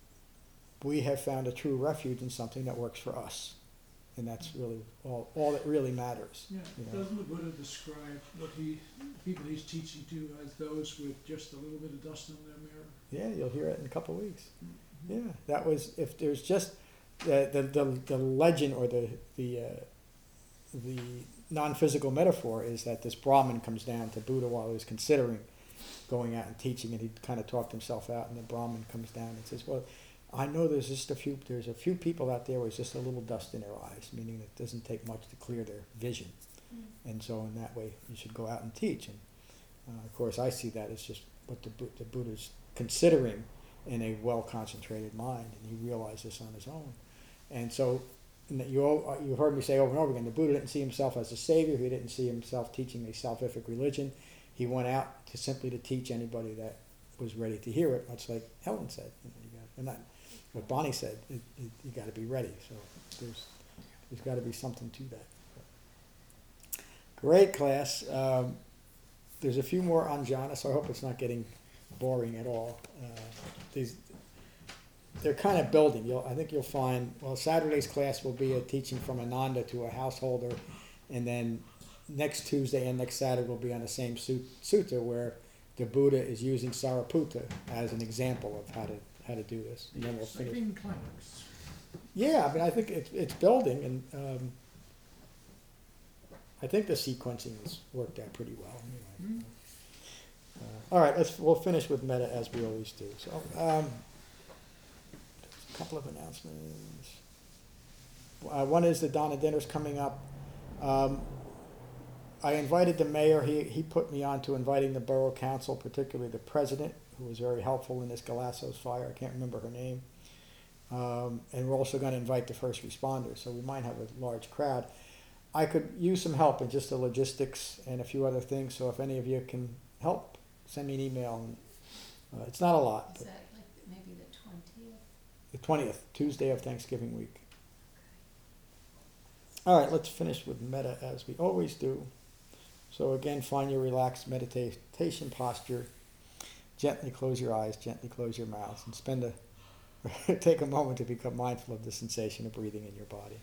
we have found a true refuge in something that works for us. And that's really all, all that really matters. Yeah, You know. doesn't the Buddha describe what he, people he's teaching to as those with just a little bit of dust on their mirror? Yeah, you'll hear it in a couple of weeks. Mm-hmm. Yeah, that was, if there's just the, the, the, the legend or the, the, uh, the non-physical metaphor is that this Brahmin comes down to Buddha while he was considering going out and teaching, and he kind of talked himself out, and the Brahmin comes down and says, well, I know there's just a few, there's a few people out there with just a little dust in their eyes, meaning it doesn't take much to clear their vision. Mm. And so in that way, you should go out and teach. And uh, of course, I see that as just what the, Bu- the Buddha's considering in a well-concentrated mind, and he realized this on his own. And so and that you all, you heard me say over and over again, the Buddha didn't see himself as a savior. He didn't see himself teaching a salvific religion. He went out to simply to teach anybody that was ready to hear it, much like Helen said. You know, you got, or not, what Bonnie said, it, it, you got to be ready. So there's there's got to be something to that. Great class. Um, there's a few more on jhana, so I hope it's not getting boring at all. Uh, these they're kind of building. You'll, I think you'll find, well, Saturday's class will be a teaching from Ananda to a householder, and then next Tuesday and next Saturday will be on the same sut- sutta where the Buddha is using Sariputta as an example of how to how to do this. And then we'll finish. Second climax. Yeah, I mean, I think it's it's building, and um, I think the sequencing has worked out pretty well. Anyway. Mm. Uh, all right, let's we'll finish with metta as we always do. So, um, a couple of announcements. Uh, one is the Donna dinner's coming up. Um, I invited the mayor. He he put me on to inviting the borough council, particularly the president, who was very helpful in this Galassos fire. I can't remember her name. Um, and we're also going to invite the first responders, so we might have a large crowd. I could use some help in just the logistics and a few other things, so if any of you can help, send me an email. And, uh, it's not a lot. Is But that like maybe the twentieth? The twentieth, Tuesday of Thanksgiving week. All right, let's finish with metta as we always do. So again, find your relaxed meditation posture. Gently close your eyes, gently close your mouth, and spend a take a moment to become mindful of the sensation of breathing in your body.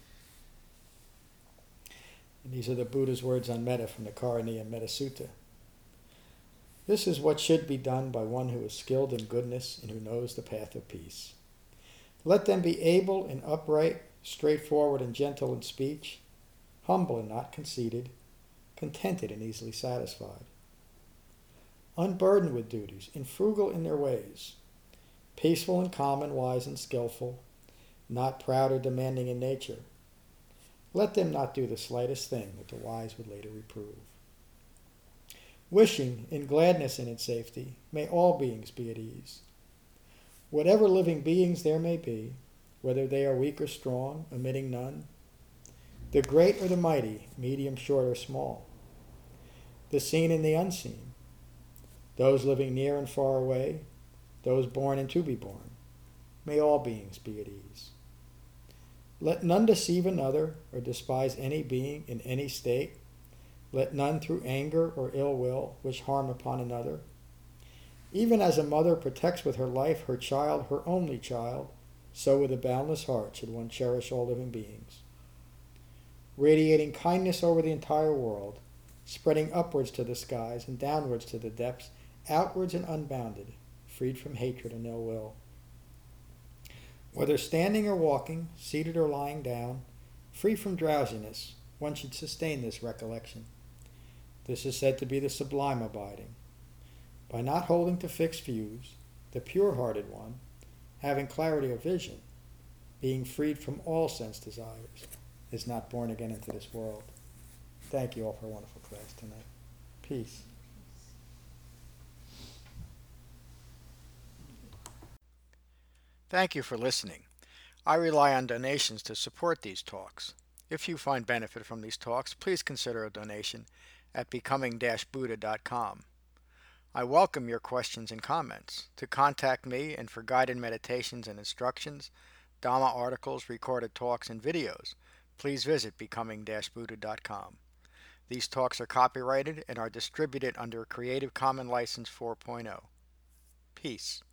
And these are the Buddha's words on metta from the Karaniya Metta Sutta. This is what should be done by one who is skilled in goodness and who knows the path of peace. Let them be able and upright, straightforward and gentle in speech, humble and not conceited, contented and easily satisfied, unburdened with duties, and frugal in their ways, peaceful and calm and wise and skillful, not proud or demanding in nature. Let them not do the slightest thing that the wise would later reprove. Wishing in gladness and in safety, may all beings be at ease. Whatever living beings there may be, whether they are weak or strong, omitting none, the great or the mighty, medium, short, or small, the seen and the unseen, those living near and far away, those born and to be born, may all beings be at ease. Let none deceive another or despise any being in any state. Let none through anger or ill will wish harm upon another. Even as a mother protects with her life her child, her only child, so with a boundless heart should one cherish all living beings. Radiating kindness over the entire world, spreading upwards to the skies and downwards to the depths, outwards and unbounded, freed from hatred and ill will. Whether standing or walking, seated or lying down, free from drowsiness, one should sustain this recollection. This is said to be the sublime abiding. By not holding to fixed views, the pure-hearted one, having clarity of vision, being freed from all sense desires, is not born again into this world. Thank you all for a wonderful class tonight. Peace. Thank you for listening. I rely on donations to support these talks. If you find benefit from these talks, please consider a donation at becoming dash buddha dot com. I welcome your questions and comments. To contact me and for guided meditations and instructions, Dhamma articles, recorded talks, and videos, please visit becoming dash buddha dot com. These talks are copyrighted and are distributed under a Creative Commons License four point oh. Peace.